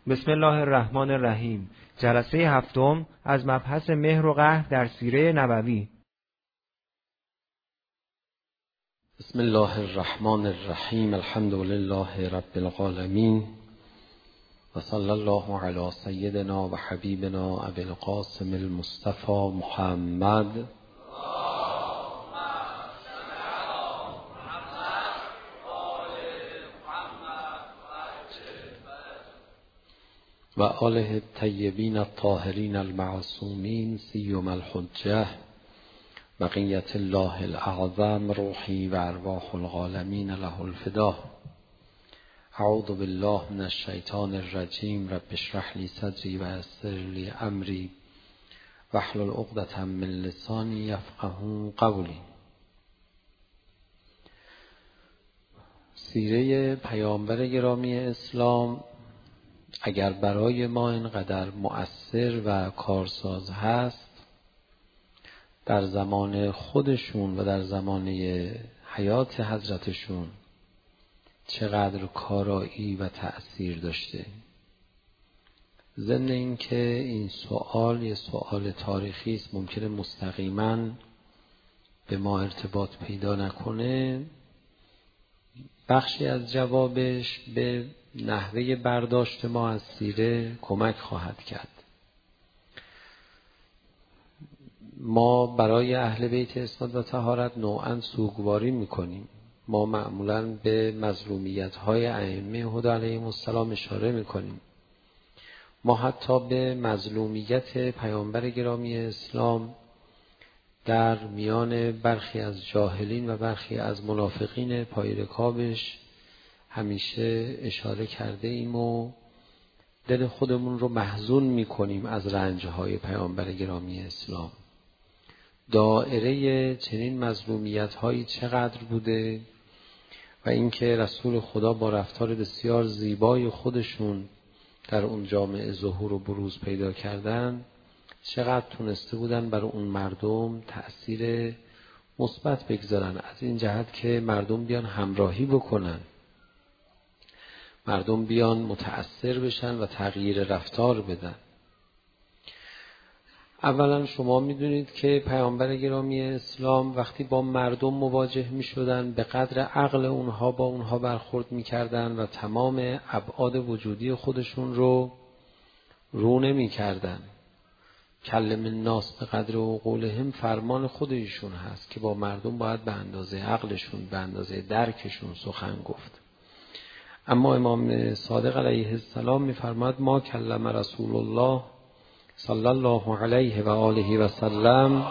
بسم الله الرحمن الرحیم. جلسه هفتم از مبحث مهر و قهر در سیره نبوی. بسم الله الرحمن الرحیم. الحمد لله رب العالمین و صلی الله علی سیدنا و حبیبنا ابی القاسم المصطفى محمد و آله الطیبین الطاهرین المعصومین سیما الحجة بقیت الله الاعظم روحی و ارواح العالمین له الفدا. اعوذ بالله من الشیطان الرجیم. رب اشرح لی صدری و یسر لی امری واحلل عقدة من لسانی یفقهوا قولی. سیره پیامبر گرامی اسلام اگر برای ما اینقدر مؤثر و کارساز هست، در زمان خودشون و در زمانه حیات حضرتشون چقدر کارایی و تأثیر داشته. ضمن این که این سوال یه سوال تاریخی است، ممکنه مستقیما به ما ارتباط پیدا نکنه، بخشی از جوابش به نحوه برداشت ما از سیره کمک خواهد کرد. ما برای اهل بیت عصمت و طهارت نوعاً سوگواری میکنیم. ما معمولاً به مظلومیت‌های ائمه هدی علیهم السلام اشاره میکنیم. ما حتی به مظلومیت پیامبر گرامی اسلام در میان برخی از جاهلین و برخی از منافقین پای رکابش همیشه اشاره کرده ایم و دل خودمون رو محزون میکنیم از رنجهای پیامبر گرامی اسلام. دائره چنین مظلومیت‌هایی چقدر بوده و اینکه رسول خدا با رفتار بسیار زیبای خودشون در اون جامعه ظهور و بروز پیدا کردن، چقدر تونسته بودن برای اون مردم تأثیر مثبت بگذارن، از این جهت که مردم بیان همراهی بکنن، مردم بیان متأثر بشن و تغییر رفتار بدن. اولا شما میدونید که پیامبر گرامی اسلام وقتی با مردم مواجه میشدن به قدر عقل اونها با اونها برخورد میکردن و تمام ابعاد وجودی خودشون رو نمیکردن. کلم الناس به قدر عقولهم فرمان خودشون هست که با مردم باید به اندازه عقلشون، به اندازه درکشون سخن گفت. اما امام صادق علیه السلام میفرماد ما کلم رسول الله صلی الله علیه و آله و سلم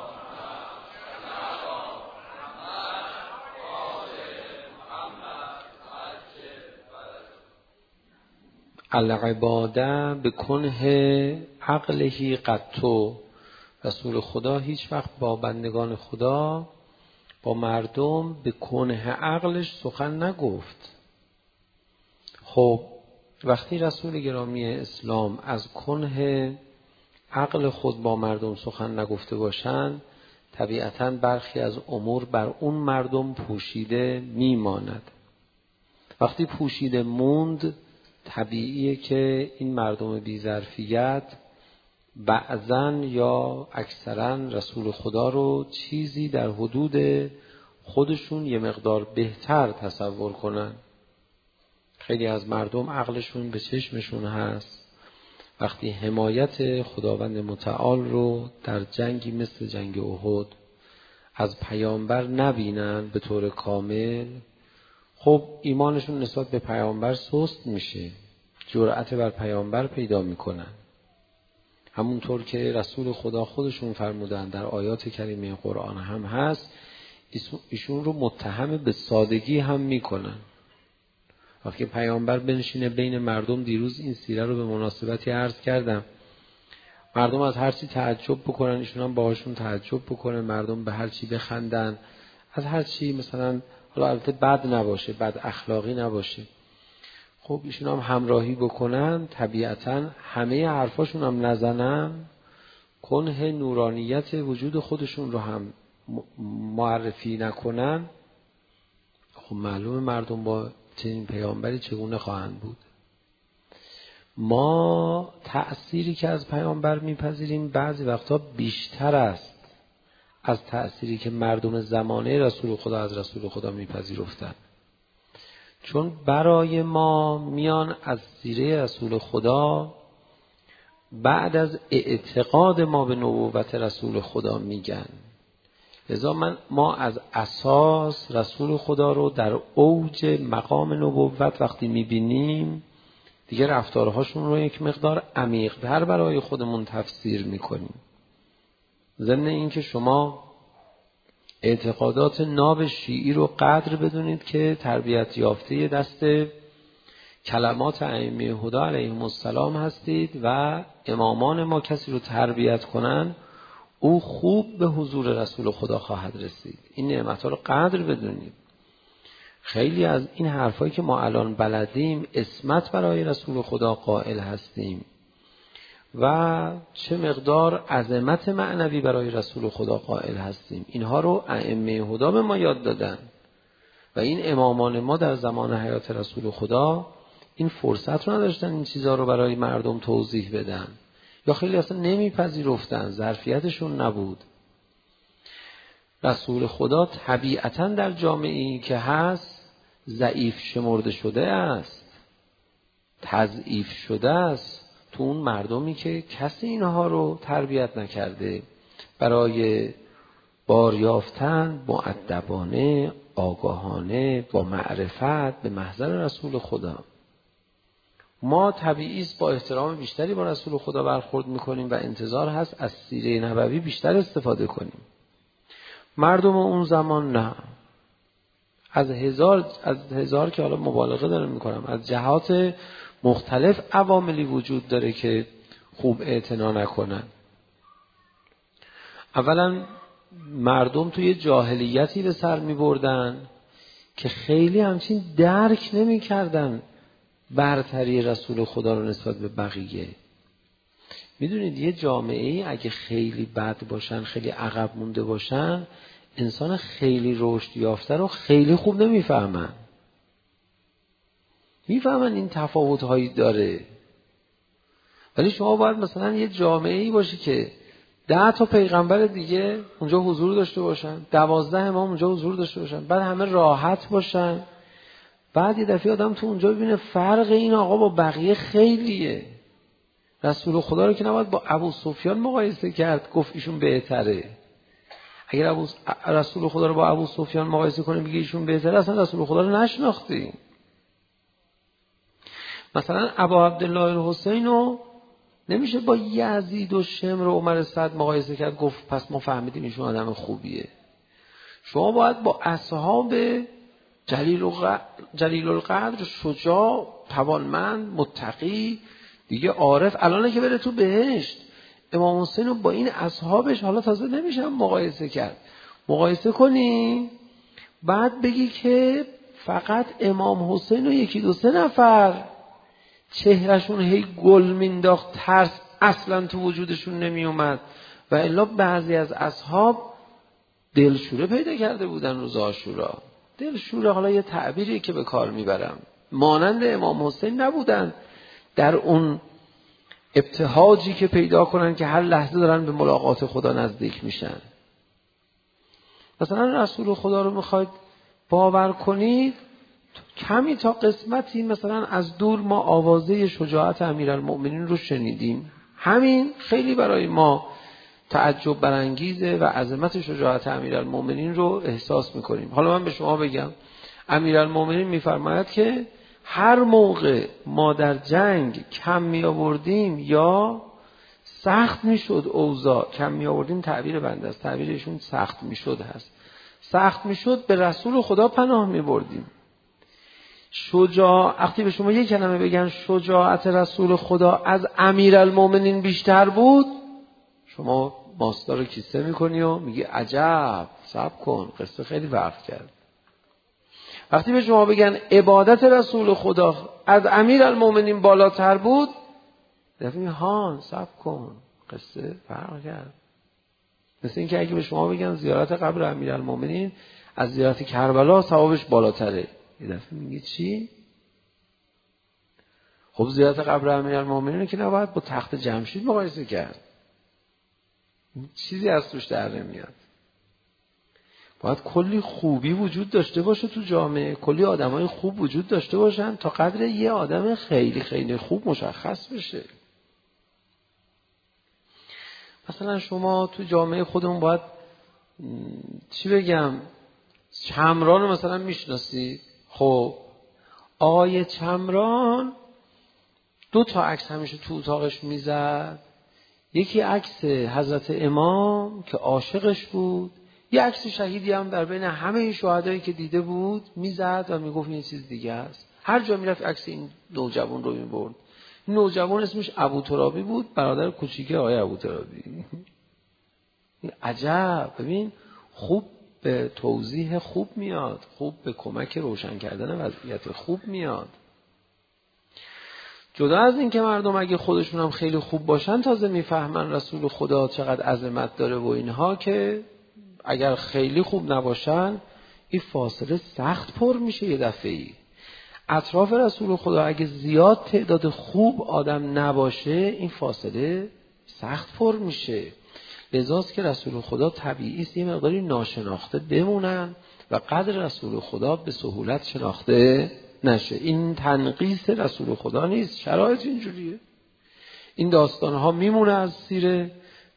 العباده بکنه عقله قطو. رسول خدا هیچ وقت با بندگان خدا، با مردم به کنه عقلش سخن نگفت. خب وقتی رسول گرامی اسلام از کنه عقل خود با مردم سخن نگفته باشند، طبیعتاً برخی از امور بر اون مردم پوشیده میماند. وقتی پوشیده موند، طبیعیه که این مردم بی‌ظرفیت بعضاً یا اکثراً رسول خدا رو چیزی در حدود خودشون یه مقدار بهتر تصور کنن. خیلی از مردم عقلشون به چشمشون هست، وقتی حمایت خداوند متعال رو در جنگی مثل جنگ احد از پیامبر نبینن به طور کامل، خب ایمانشون نسبت به پیامبر سست میشه، جرأت بر پیامبر پیدا میکنن. همونطور که رسول خدا خودشون فرمودن در آیات کریمه قرآن هم هست، ایشون رو متهم به سادگی هم میکنن. وقتی پیامبر بنشینه بین مردم، دیروز این سیره رو به مناسبتی عرض کردم، مردم از هر چی تعجب بکنن ایشون هم باهاشون تعجب بکنه، مردم به هر چی بخندن، از هر چی مثلا حالا البته بد نباشه، بد اخلاقی نباشه، خب ایشون هم همراهی بکنن، طبیعتا همه حرفاشون هم نزنن، کنه نورانیت وجود خودشون رو هم معرفی نکنن، خب معلومه مردم با چنین پیامبری چگونه خواهند بود. ما تأثیری که از پیامبر میپذیریم بعضی وقتا بیشتر است از تأثیری که مردم زمانه رسول خدا از رسول خدا میپذیرفتن. چون برای ما میان از سیره رسول خدا بعد از اعتقاد ما به نبوت رسول خدا میگن. لذا ما از اساس رسول خدا رو در اوج مقام نبوت وقتی میبینیم دیگه رفتارهاشون رو یک مقدار عمیق‌تر برای خودمون تفسیر میکنیم. ضمن این که شما اعتقادات ناب شیعی رو قدر بدونید که تربیت یافته دست کلمات ائمه هدی علیهم السلام هستید و امامان ما کسی رو تربیت کنن او خوب به حضور رسول خدا خواهد رسید. این نعمت‌ها رو قدر بدونید. خیلی از این حرفایی که ما الان بلدیم عصمت برای رسول خدا قائل هستیم و چه مقدار عظمت معنوی برای رسول خدا قائل هستیم. اینها رو ائمه هدی به ما یاد دادن و این امامان ما در زمان حیات رسول خدا این فرصت رو نداشتن این چیزها رو برای مردم توضیح بدن یا خیلی اصلا نمیپذیرفتن، ظرفیتشون نبود. رسول خدا طبیعتاً در جامعه‌ای که هست ضعیف شمرده شده است، تضعیف شده است تو اون مردمی که کسی اینها رو تربیت نکرده برای باریافتن مؤدبانه، آگاهانه، با معرفت به محضر رسول خدا. ما طبیعی است با احترام بیشتری با رسول خدا برخورد میکنیم و انتظار هست از سیره نبوی بیشتر استفاده کنیم. مردم اون زمان نه. از هزار که حالا مبالغه دارم میکنم، از جهات مختلف عواملی وجود داره که خوب اعتنا نکنن. اولا مردم توی جاهلیتی به سر میبردن که خیلی همچین درک نمیکردن برتری رسول خدا رو نسبت به بقیه. میدونید یه جامعه اگه خیلی بد باشن، خیلی عقب مونده باشن، انسان خیلی رشد یافته رو خیلی خوب نمیفهمن. میفهمن این تفاوت‌هایی داره. ولی شما باید مثلا یه جامعه‌ای باشه که 10 تا پیغمبر دیگه اونجا حضور داشته باشن، 12 امام اونجا حضور داشته باشن، بعد همه راحت باشن. بعد یه دفعه آدم تو اونجا ببینه فرق این آقا با بقیه خیلیه. رسول خدا رو که نباید با ابو سفیان مقایسه کرد گفت ایشون بهتره. اگر رسول خدا رو با ابو سفیان مقایسه کنیم بگی ایشون بهتره، اصلا رسول خدا رو نشناختی. مثلا ابا عبدالله الحسین رو نمیشه با یزید و شمر و عمر صد مقایسه کرد گفت پس ما فهمیدیم ایشون آدم خوبیه. شما باید با اصحاب جلیل القدر، شجاع، توانمند، متقی، دیگه عارف، الانه که بره تو بهشت، امام حسین رو با این اصحابش حالا تازه نمیشه مقایسه کرد. مقایسه کنی بعد بگی که فقط امام حسین و 1-2 نفر چهرشون هی گل مینداخت، ترس اصلا تو وجودشون نمی اومد و الا بعضی از اصحاب دلشوره پیدا کرده بودن روز عاشورا. دلشوره حالا یه تعبیری که به کار میبرم، مانند امام حسین نبودن در اون ابتهاجی که پیدا کنن که هر لحظه دارن به ملاقات خدا نزدیک میشن. مثلا رسول خدا رو میخواید باور کنید، کمی تا قسمتی مثلا از دور ما آوازه شجاعت امیرالمؤمنین رو شنیدیم، همین خیلی برای ما تعجب برانگیزه و عظمت شجاعت امیرالمؤمنین رو احساس میکنیم. حالا من به شما بگم امیرالمؤمنین میفرماید که هر موقع ما در جنگ کم می آوردیم یا سخت میشد اوضاع، کم می آوردیم تعبیر بنده است، تعبیرشون سخت میشد هست، سخت میشد به رسول خدا پناه می بردیم. وقتی به شما یک کلمه بگن شجاعت رسول خدا از امیرالمؤمنین بیشتر بود، شما ماستا رو کیسه میکنی و میگی عجب، صبر کن، قصه خیلی فرق کرد. وقتی به شما بگن عبادت رسول خدا از امیرالمؤمنین بالاتر بود، دفعه ها صبر کن، قصه فرق کرد. مثل این که اگه به شما بگن زیارت قبر امیرالمؤمنین از زیارت کربلا ثوابش بالاتره، یه دفعه میگی چی؟ خب زیارت قبر امیرالمومنین که نباید با تخت جمشید مقایسه کرد، چیزی از توش در نمیاد. باید کلی خوبی وجود داشته باشه تو جامعه، کلی آدمای خوب وجود داشته باشن تا قدر یه آدم خیلی خیلی خوب مشخص بشه. مثلا شما تو جامعه خودمون باید چی بگم، چمران رو مثلا میشناسید. خب آقای چمران 2 عکس همیشه تو اتاقش میزد. یکی عکس حضرت امام که عاشقش بود، یه عکس شهیدی هم در بین همه شهدایی که دیده بود میزد و میگفت این چیز دیگه است. هر جا میرفت عکس این نوجوان رو میبرد. این نوجوان اسمش ابوترابی بود، برادر کوچیک آقای ابوترابی. عجب. ببین خوب به توضیح خوب میاد، خوب به کمک روشن کردن وضعیت خوب میاد. جدا از این که مردم اگه خودشون هم خیلی خوب باشن تازه میفهمن رسول خدا چقدر عظمت داره و اینها، که اگر خیلی خوب نباشن این فاصله سخت پر میشه. یه دفعه‌ای اطراف رسول خدا اگه زیاد تعداد خوب آدم نباشه این فاصله سخت پر میشه. لذاست که رسول خدا طبیعی است یه مقداری ناشناخته بمونن و قدر رسول خدا به سهولت شناخته نشه. این تنقیص رسول خدا نیست، شرایط اینجوریه. این داستانها میمونه از سیره.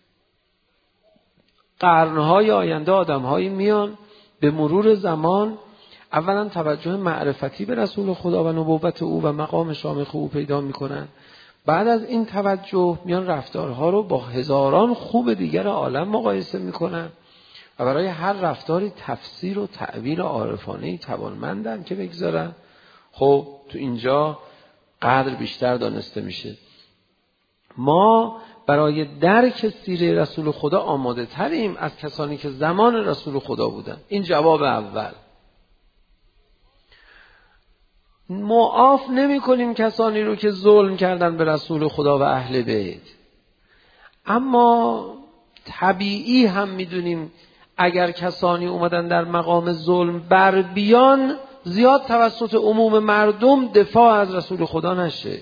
قرنهای آینده آدمهایی میان به مرور زمان اولا توجه معرفتی به رسول خدا و نبوت او و مقام شامخ او پیدا میکنن. بعد از این توجه میان رفتارها رو با هزاران خوب دیگر عالم مقایسه میکنن و برای هر رفتاری تفسیر و تعبیر عارفانه‌ای توانمندن که بگذارن. خب تو اینجا قدر بیشتر دانسته میشه. ما برای درک سیره رسول خدا آماده تریم از کسانی که زمان رسول خدا بودن. این جواب اول. معاف نمی کنیم کسانی رو که ظلم کردن به رسول خدا و اهل بیت، اما طبیعی هم میدونیم اگر کسانی اومدن در مقام ظلم بر بیان زیاد توسط عموم مردم دفاع از رسول خدا نشه.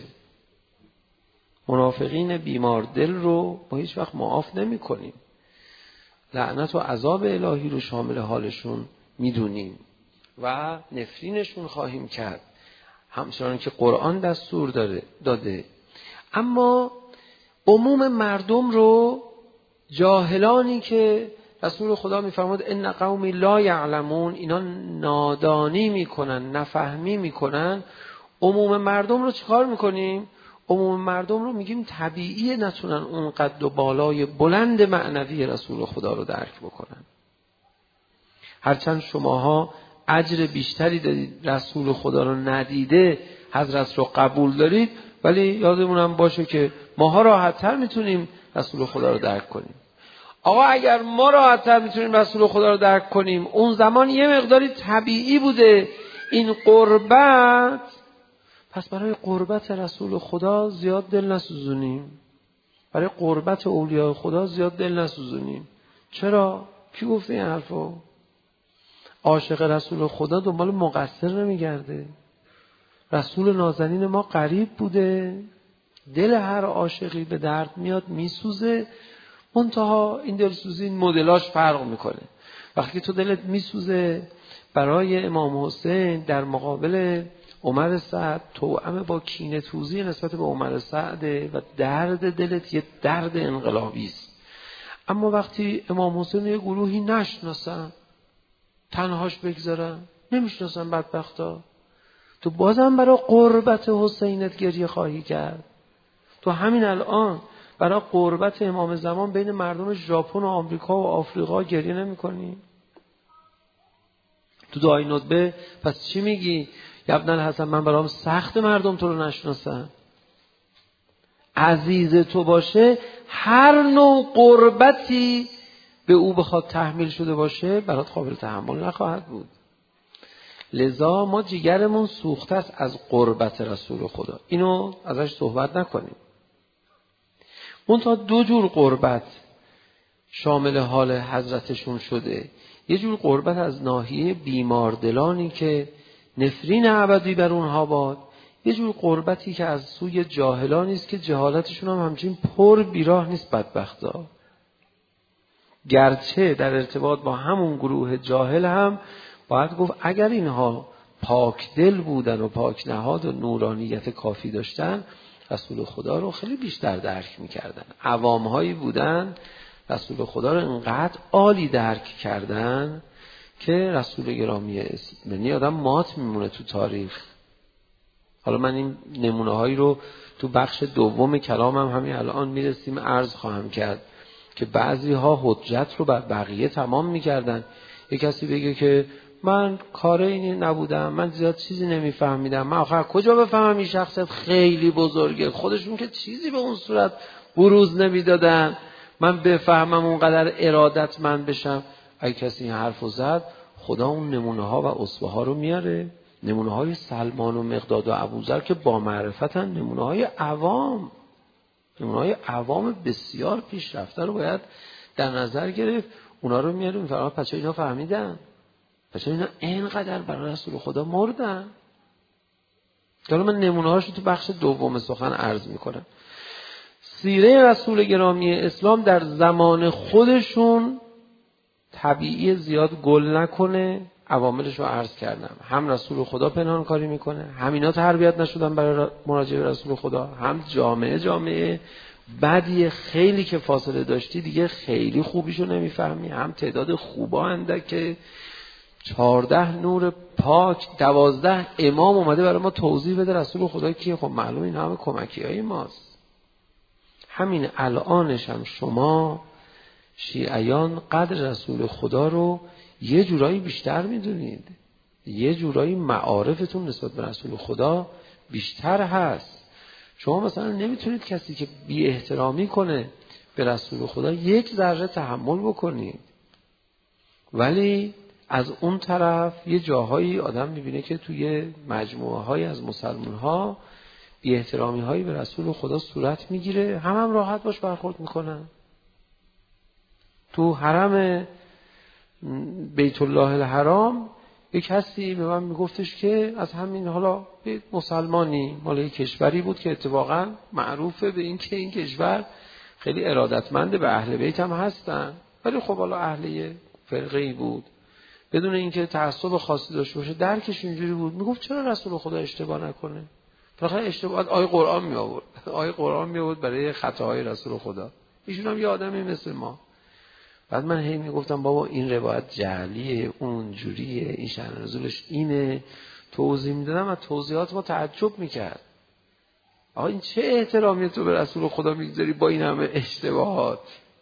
منافقین بیمار دل رو ما هیچ وقت معاف نمی کنیم. لعنت و عذاب الهی رو شامل حالشون میدونیم و نفرینشون خواهیم کرد همچنان که قرآن دستور داده. اما عموم مردم رو، جاهلانی که رسول خدا میفرماد ان قومی لا یعلمون، اینا نادانی میکنن، نفهمی میکنن، عموم مردم رو چیکار میکنیم؟ عموم مردم رو میگیم طبیعیه نتونن اون قد و بالای بلند معنوی رسول خدا رو درک بکنن. هرچند شماها اجر بیشتری دارید، رسول خدا رو ندیده حضرت رو قبول دارید، ولی یادمونم باشه که ماها راحت‌تر میتونیم رسول خدا رو درک کنیم. آقا اگر ما راحت‌تر میتونیم رسول خدا رو درک کنیم، اون زمان یه مقداری طبیعی بوده این قربت، پس برای قربت رسول خدا زیاد دل نسوزونیم، برای قربت اولیاء خدا زیاد دل نسوزونیم. چرا؟ کی گفته این حرفو؟ عاشق رسول خدا دنبال مقصر نمیگرده. رسول نازنین ما قریب بوده، دل هر عاشقی به درد میاد میسوزه، منتها این دلسوزی این مدلاش فرق میکنه. وقتی تو دلت میسوزه برای امام حسین در مقابل عمر سعد، توأم با کینه توزی نسبت به عمر سعد و درد دلت یه درد انقلابی است. اما وقتی امام حسین یه گروهی نشناسن، تنهاش بگذارن، نمیشناسن بدبختا، تو بازم برای قربت حسینت گریه خواهی کرد. تو همین الان برای قربت امام زمان بین مردم ژاپن و آمریکا و آفریقا گریه نمی کنی؟ تو دعای ندبه پس چی میگی؟ یا ابن الحسن من برام سخت مردم تو رو نشناسن. عزیز تو باشه هر نوع قربتی به او بخواد تحمیل شده باشه برات قابل تحمل نخواهد بود. لذا ما جیگرمون سوخته است از قربت رسول خدا، اینو ازش صحبت نکنیم. اون تا 2 جور قربت شامل حال حضرتشون شده. یه جور قربت از ناحیه بیماردلانی که نفرین ابدی بر اونها باد، یه جور قربتی که از سوی جاهلان است که جهالتشون هم همچین پر بیراه نیست بدبختا. گرچه در ارتباط با همون گروه جاهل هم باید گفت اگر اینها پاک دل بودن و پاک نهاد و نورانیت کافی داشتن رسول خدا رو خیلی بیشتر درک میکردن. عوامهایی بودن رسول خدا رو انقدر عالی درک کردن که رسول گرامی اسلامی آدم مات میمونه تو تاریخ. حالا من این نمونه هایی رو تو بخش دوم کلامم همین الان میرسیم عرض خواهم کرد که بعضی ها حجت رو بر بقیه تمام میکردن. یک کسی بگه که من کار اینی نبودم، من زیاد چیزی نمیفهمیدم، من آخر کجا بفهمم این شخص خیلی بزرگه، خودشون که چیزی به اون صورت بروز نمیدادن، من بفهمم اونقدر ارادتمند بشم. اگه کسی این حرفو زد خدا اون نمونه ها و اسوه ها رو میاره. نمونه های سلمان و مقداد و ابوذر که با معرفتن، نمونه های عوام، نمونه های عوام بسیار پیشرفته رو باید در نظر گرفت. اونا رو میاره میفرما پس اینا فهمیدن، پس اینا اینقدر برای رسول خدا مردن. حالا من نمونه هاشو تو بخش دوم سخن عرض میکنم. سیره رسول گرامی اسلام در زمان خودشون طبیعی زیاد گل نکنه، عواملش رو عرض کردم. هم رسول خدا پنهان کاری میکنه، هم اینا تربیت نشدن برای مراجعه رسول خدا، هم جامعه بدیه خیلی که فاصله داشتی دیگه خیلی خوبیشو نمیفهمی، هم تعداد خوبا اندکه 14 نور پاک 12 امام اومده برای ما توضیح بده رسول خدا کیه. خب معلوم این همه کمکی های ماست. همین الانش هم شما شیعیان قدر رسول خدا رو یه جورایی بیشتر میدونید، یه جورایی معارفتون نسبت به رسول خدا بیشتر هست. شما مثلا نمیتونید کسی که بی احترامی کنه به رسول خدا یک ذره تحمل بکنید، ولی از اون طرف یه جاهایی آدم میبینه که توی مجموعه های از مسلمان ها بی احترامی هایی به رسول خدا صورت میگیره، هم راحت باش برخورد میکنن. تو حرم بیت الله الحرام یک کسی به من میگفتش که از همین حالا مسلمانی مال یک کشوری بود که اتفاقا معروفه به این که این کشور خیلی ارادتمند به اهل بیت هم هستن، ولی خب حالا اهل فرقه‌ای بود بدون اینکه تعصب خاصی داشته باشه، درکش اینجوری بود. میگفت چرا رسول خدا اشتباه نکنه؟ فقط اشتباه آیه قرآن می آورد، آیه قرآن می آورد برای خطاهای رسول خدا. ایشون هم یه آدمی مثل ما. بعد من هی میگفتم بابا این روایت جعلیه، اون جوریه، این شأن نزولش اینه، توضیح میدادم و توضیحات ما تعجب میکرد. آقا این چه احترامی تو به رسول خدا میگذاری با این همه اشتباهات؟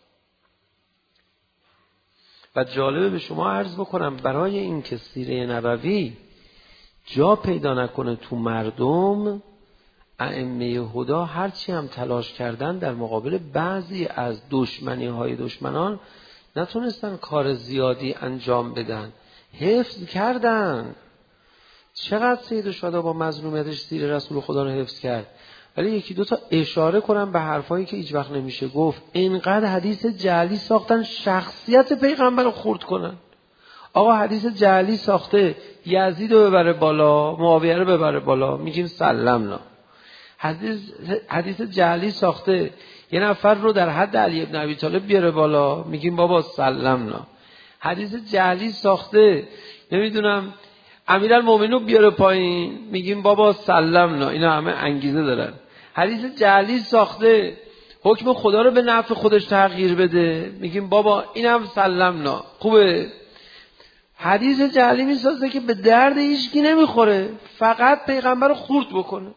و جالبه به شما عرض بکنم برای این که سیره نبوی جا پیدا نکنه تو مردم، ائمه هدی هرچی هم تلاش کردن در مقابل بعضی از دشمنی‌های دشمنان نتونستن کار زیادی انجام بدن، حفظ کردن. چقدر سید الشهدا با مظلومیتش سیره رسول خدا رو حفظ کرد، ولی یکی دو تا اشاره کنم به حرفایی که هیچ وقت نمیشه گفت. اینقدر حدیث جعلی ساختن شخصیت پیغمبر رو خرد کنن. آقا حدیث جعلی ساخته یزید رو ببره بالا، معاویه رو ببره بالا، میگیم سلمنا. حدیث جعلی ساخته یه نفر رو در حد علی ابن ابی طالب بیاره بالا، میگیم بابا سلمنا. حدیث جعلی ساخته نمیدونم امیرالمومنین بیاره پایین، میگیم بابا سلمنا. اینا همه انگیزه دارن. حدیث جعلی ساخته حکم خدا رو به نفع خودش تغییر بده، میگیم بابا اینم سلمنا. خوبه. حدیث جعلی میسازه که به درد هیچکی نمیخوره، فقط پیغمبر رو خورد بکنه.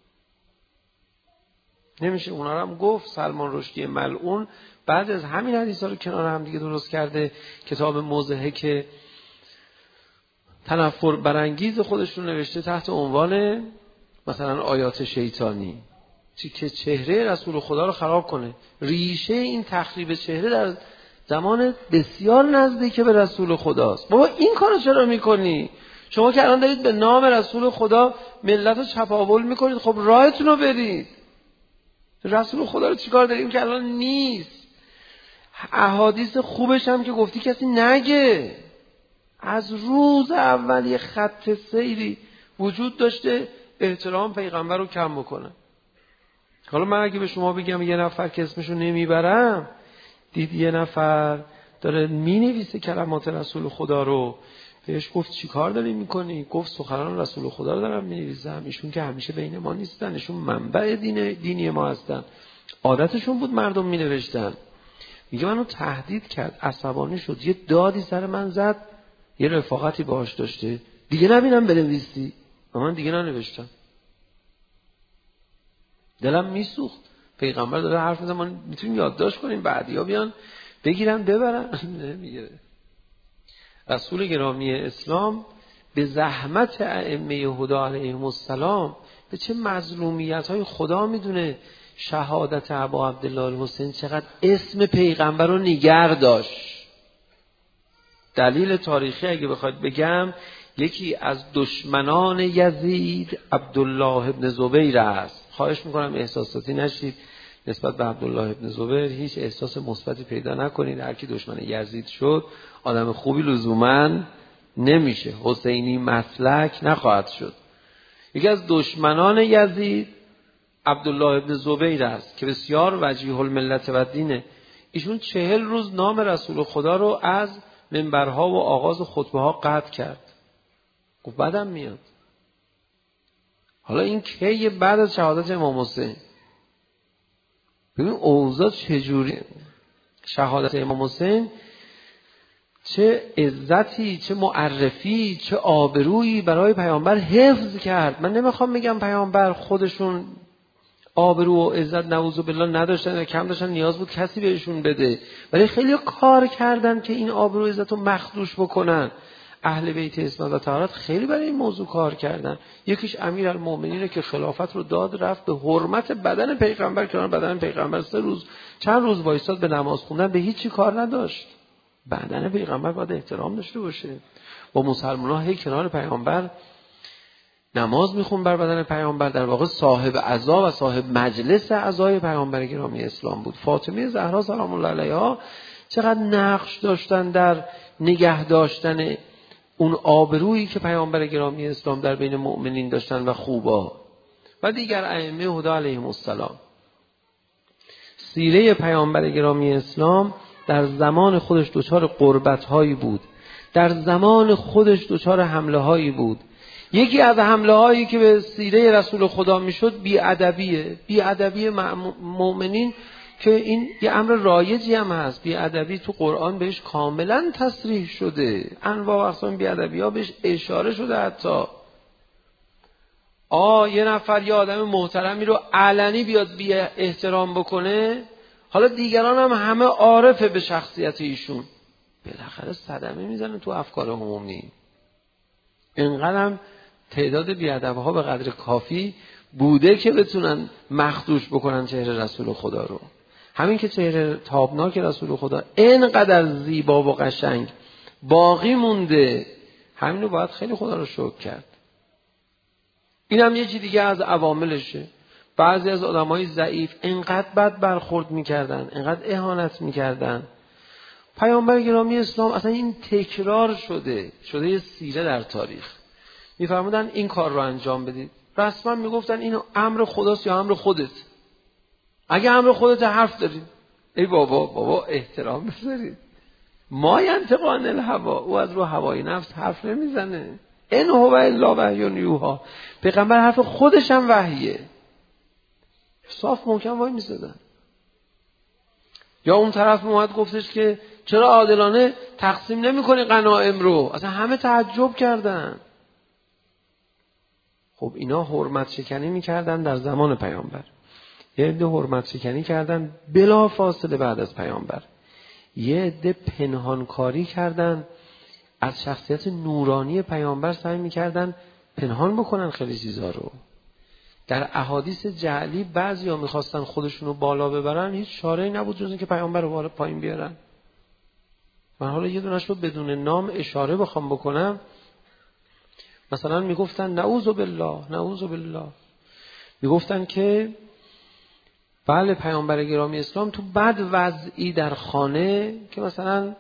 نمیشه. اونا رو هم گفت سلمان رشدی ملعون بعد از همین حدیثا رو کنار هم دیگه درست کرده، کتاب موضحه که تنفر برانگیز خودش رو نوشته تحت عنوان مثلا آیات شیطانی که چهره رسول خدا رو خراب کنه. ریشه این تخریب چهره در زمان بسیار نزدیک به رسول خداست. بابا این کارو چرا میکنی؟ شما که الان دارید به نام رسول خدا ملت رو چپاول میکنید، خب راهتون رو برید. رسول خدا رو چیکار داریم که الان نیست؟ احادیث خوبش هم که گفتی کسی نگه. از روز اول یه خط سیری وجود داشته، احترام پیغمبر رو کم بکنن. حالا من اگه به شما بگم یه نفر که اسمشو نمیبرم، دید یه نفر داره مینویسه کلمات رسول خدا رو، بهش گفت چی کار داری میکنی؟ گفت سخنان رسول خدا رو دارم مینویسم. ایشون که همیشه بین ما نیستن، ایشون منبع دینی ما هستن، عادتشون بود مردم مینوشتن. میگه منو تهدید کرد، عصبانی شد، یه دادی سر من زد، یه رفاقتی باهاش داشته، دیگه نبینم بنویسی. و من دیگه ننوشتم. دلم میسوخت. پیغمبر داره حرف میزنه، ما میتونیم یادداشت کنیم، بعدیا بیان بگیرن ببرن. نمیگیره. رسول گرامی اسلام به زحمت ائمه هدی علیهم السلام به چه مظلومیت‌های خدا میدونه شهادت ابا عبدالله الحسین چقدر اسم پیغمبر رو نگر داشت. دلیل تاریخی اگه بخواید بگم، یکی از دشمنان یزید عبدالله ابن زبیر است. خواهش میکنم احساساتی نشید نسبت به عبدالله ابن زبیر، هیچ احساس مثبتی پیدا نکنید. هر کی دشمن یزید شد آدم خوبی لزوما نمیشه، حسینی مسلک نخواهد شد. یکی از دشمنان یزید عبدالله ابن زبیر است که بسیار وجیه الملت و دینه. ایشون 40 روز نام رسول خدا رو از منبرها و آغاز خطبه ها قطع کرد. گفت بعدم میاد. حالا این کی؟ بعد از شهادت امام حسین. ببین اوضاع چجوری. شهادت امام حسین چه عزتی، چه معرفی، چه آبرویی برای پیامبر حفظ کرد. من نمیخوام بگم پیامبر خودشون آبرو و عزت نعوذ بالله نداشتن یا کم داشتن، نیاز بود کسی بهشون بده، ولی خیلی کار کردن که این آبرو و عزت رو مخدوش بکنن. اهل بیت اسمت و طهارت خیلی برای این موضوع کار کردن. یکیش امیرالمومنینه که خلافت رو داد، رفت به حرمت بدن پیغمبر، کنار بدن پیغمبر 3 روز چند روز وایساد به نماز خوندن، به هیچی کار نداشت. بدن پیغمبر باید احترام داشته باشه. با مسلمان‌ها هی کنار پیغمبر نماز میخون بر بدن پیامبر، در واقع صاحب عزا و صاحب مجلس عزای پیامبر گرامی اسلام بود. فاطمه زهرا سلام الله علیها چقدر نقش داشتن در نگه داشتن اون آبرویی که پیامبر گرامی اسلام در بین مؤمنین داشتن و خوبا و دیگر ائمه هدی علیهم السلام. سیره پیامبر گرامی اسلام در زمان خودش دچار قربت‌هایی بود، در زمان خودش دچار حمله‌هایی بود. یکی از حمله هایی که به سیره رسول خدا میشد بی‌ادبی مؤمنین، که این یه امر رایجی هم هست. بی‌ادبی تو قرآن بهش کاملا تصریح شده، انواع و اقسام بی‌ادبی‌ها بهش اشاره شده. حتی یه نفر یه آدم محترمی رو علنی بیاد بی احترام بکنه، حالا دیگران هم همه عارفه به شخصیت ایشون، بالاخره صدمه میزنه تو افکار عمومی. اینقدر تعداد بیادبها به قدر کافی بوده که بتونن مخدوش بکنن چهره رسول خدا رو. همین که چهره تابناک رسول خدا اینقدر زیبا و قشنگ باقی مونده، همین رو باید خیلی خدا رو شکر کرد. این هم یه چیز دیگه از عواملشه. بعضی از آدمای ضعیف اینقدر بد برخورد میکردن، اینقدر اهانت میکردن. پیامبر گرامی اسلام اصلا این تکرار شده یه سیره در تاریخ. میفرمودن این کار رو انجام بدید، رسما میگفتن این امر خداست یا امر خودت. اگه امر خودت حرف دارید، ای بابا احترام بذارید. ما ینطق عن الهوی، او از رو هوای نفس حرف نمیزنه. ان هو الا وحی یوحی. پیغمبر حرف خودش هم وحیه. صاف محکم وای میسادن. یا اون طرف اومد گفتش که چرا عادلانه تقسیم نمی‌کنی غنایم رو؟ اصلا همه تعجب کردن. خب اینا حرمت شکنی میکردن در زمان پیامبر، یه عده حرمت شکنی کردن بلا فاصله بعد از پیامبر، یه عده پنهانکاری کردن از شخصیت نورانی پیامبر، سعی میکردن پنهان بکنن خیلی چیزا رو. در احادیث جعلی بعضیا میخواستن خودشونو بالا ببرن، هیچ چاره‌ای نبود جز اینکه پیامبر رو بالا پایین بیارن. من حالا یه دونش رو بدون نام اشاره بخوام بکنم، مثلا میگفتن نعوذ بالله، میگفتن که بله پیامبر گرامی اسلام تو بد وضعی در خانه که مثلا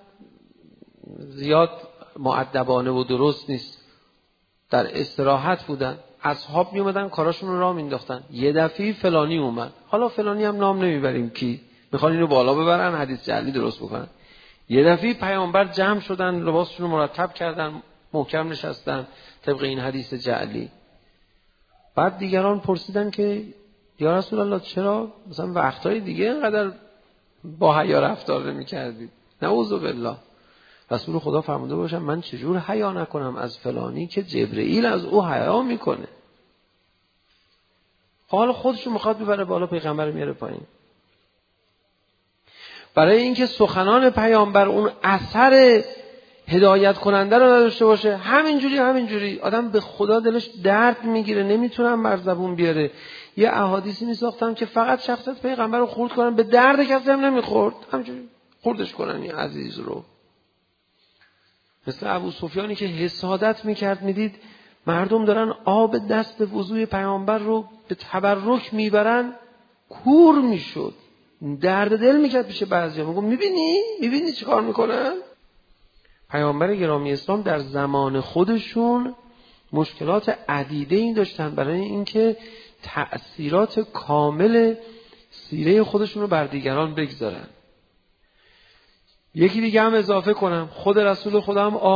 زیاد مؤدبانه و درست نیست، در استراحت بودن، اصحاب می اومدن کاراشون رو راه مینداختن. یه دفعه فلانی اومد، حالا فلانی هم نام نمیبریم کی، میخوان اینو بالا ببرن حدیث جعلی درست بکنن. یه دفعه پیامبر جمع شدن، لباسشون رو مرتب کردن، محکم نشستن طبق این حدیث جعلی. بعد دیگران پرسیدن که یا رسول الله چرا مثلا وقتهای دیگه اینقدر با حیا رفتار نمی‌کردید؟ نعوذ بالله. رسول خدا فرموده باشن من چجور حیا نکنم از فلانی که جبرئیل از او حیا میکنه. حالا خودشو میخواد ببره بالا، پیغمبر میاره پایین. برای اینکه سخنان پیامبر اون اثر هدایت کننده رو نداشته باشه، همینجوری آدم به خدا دلش درد میگیره، نمیتونم بر زبون بیاره. یه احادیثی میساختم که فقط شخصیت پیغمبر رو خرد کنن، به درد کسی هم نمیخورد، همینجوری خردش کنن این عزیز رو. مثل ابو سفیانی که حسادت میکرد، میدید مردم دارن آب دست وضوی پیامبر رو به تبرک میبرن، کور میشد، درد دل میکرد پیش بعضیا. میگم میبینی چی کار میکنن؟ پیامبر گرامی اسلام در زمان خودشون مشکلات عدیده این داشتن برای اینکه تأثیرات کامل سیره خودشون رو بر دیگران بگذارن. یکی دیگه هم اضافه کنم، خود رسول خدا هم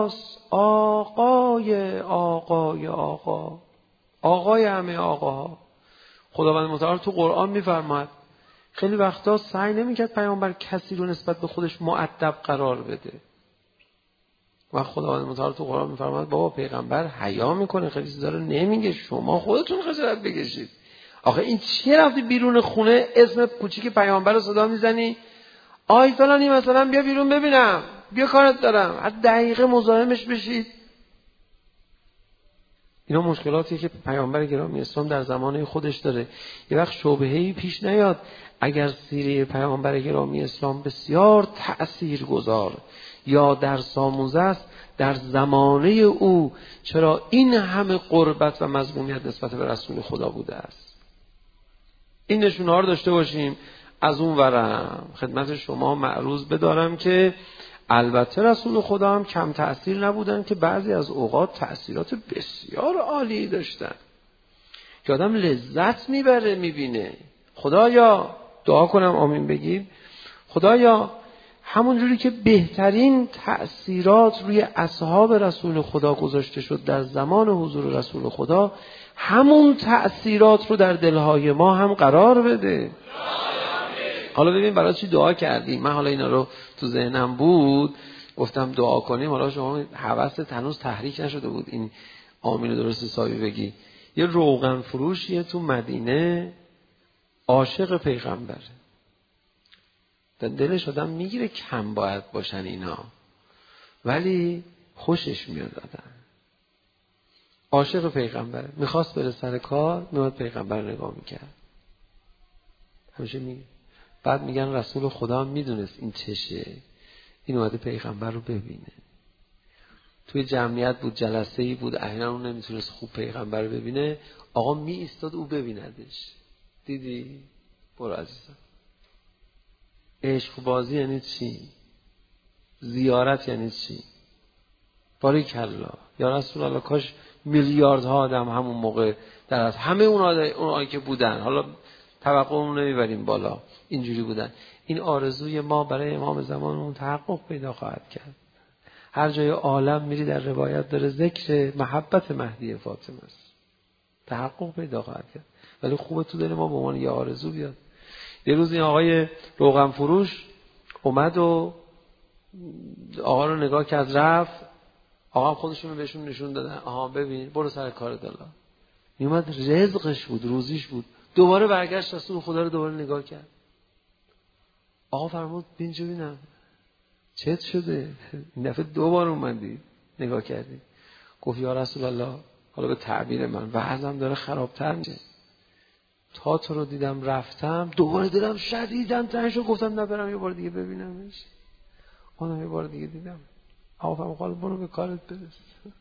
آقای همه آقاها. خداوند متعال تو قرآن میفرماید خیلی وقتا سعی نمیکرد پیامبر کسی رو نسبت به خودش مؤدب قرار بده. و خداوند متعال تو قرآن میفرماید بابا پیغمبر حیا میکنه، خیلی چیزا رو نمیگه، شما خودتون خجالت بکشید. آخه این چیه رفتی بیرون خونه اسم کوچیک پیامبر رو صدا میزنی؟ آی فلانی مثلا بیا بیرون ببینم، بیا کارت دارم، حتی دقیقه مزاحمش بشید. اینا مشکلاتی که پیامبر گرامی اسلام در زمانه خودش داره. یه وقت شبهه‌ای پیش نیاد اگر سیره پیامبر گرامی اسلام بسیار تأثیرگذار یا درس آموز است، در زمانه او چرا این همه قربت و مظلومیت نسبت به رسول خدا بوده است؟ این نشونه ها رو داشته باشیم. از اون ورم خدمت شما معروض بدارم که البته رسول خدا هم کم تأثیر نبودن، که بعضی از اوقات تأثیرات بسیار عالی داشتن که آدم لذت میبره میبینه. خدایا دعا کنم آمین بگید، خدایا همون جوری که بهترین تأثیرات روی اصحاب رسول خدا گذاشته شد در زمان حضور رسول خدا، همون تأثیرات رو در دلهای ما هم قرار بده. حالا ببین برای چی دعا کردیم. من حالا اینا رو تو ذهنم بود گفتم دعا کنیم. حالا شما حواست هنوز تحریک نشده بود این آمین درست حسابی بگی. یه روغن فروشیه تو مدینه، عاشق پیغمبره، دلش آدم میگیره کم باید باشن اینا، ولی خوشش میاد آدم. عاشق پیغمبره، میخواست بره سر کار، میاد پیغمبر نگاه میکرد، همیشه میگه. بعد میگن رسول خدا میدونست این چشه، این اومده پیغمبر رو ببینه. توی جمعیت بود، جلسه‌ای بود، احیانا اون نمیتونست خوب پیغمبر رو ببینه، آقا می ایستاد او ببیندش. دیدی؟ برو عزیزم. عشق بازی یعنی چی؟ زیارت یعنی چی؟ باریکالله یا رسول الله، کاش میلیاردها آدم همون موقع در از همه اونایی که بودن، حالا توقع اون نمیبریم بالا، اینجوری بودن. این آرزوی ما برای امام زمانمون تحقق پیدا خواهد کرد. هر جای عالم میری در روایت داره ذکر محبت مهدی فاطمه است، تحقق پیدا خواهد کرد. ولی خوبه تو دل ما به عنوان یه آرزو بیاد. یه روز این آقای روغن فروش اومد و آقا رو نگاه کرد رفت. آقا خودشون رو بهشون نشون دادن، آها ببین برو سر کار دلا. میومد رزقش بود، روزیش بود. دوباره برگشت رسول خدا رو دوباره نگاه کرد. آقا فرمود بینجا ببینم چت شده، این دفعه دوبار اومدی نگاه کردی. گفت یا رسول الله، حالا به تعبیر من وضعم داره خرابتر میشه، تا تو رو دیدم رفتم دوباره دیدم شدیداً تنگ شد، گفتم نبرم یه بار دیگه ببینمش. اونم یه بار دیگه دیدم. آقا فرمود حالا برو به کارت برس.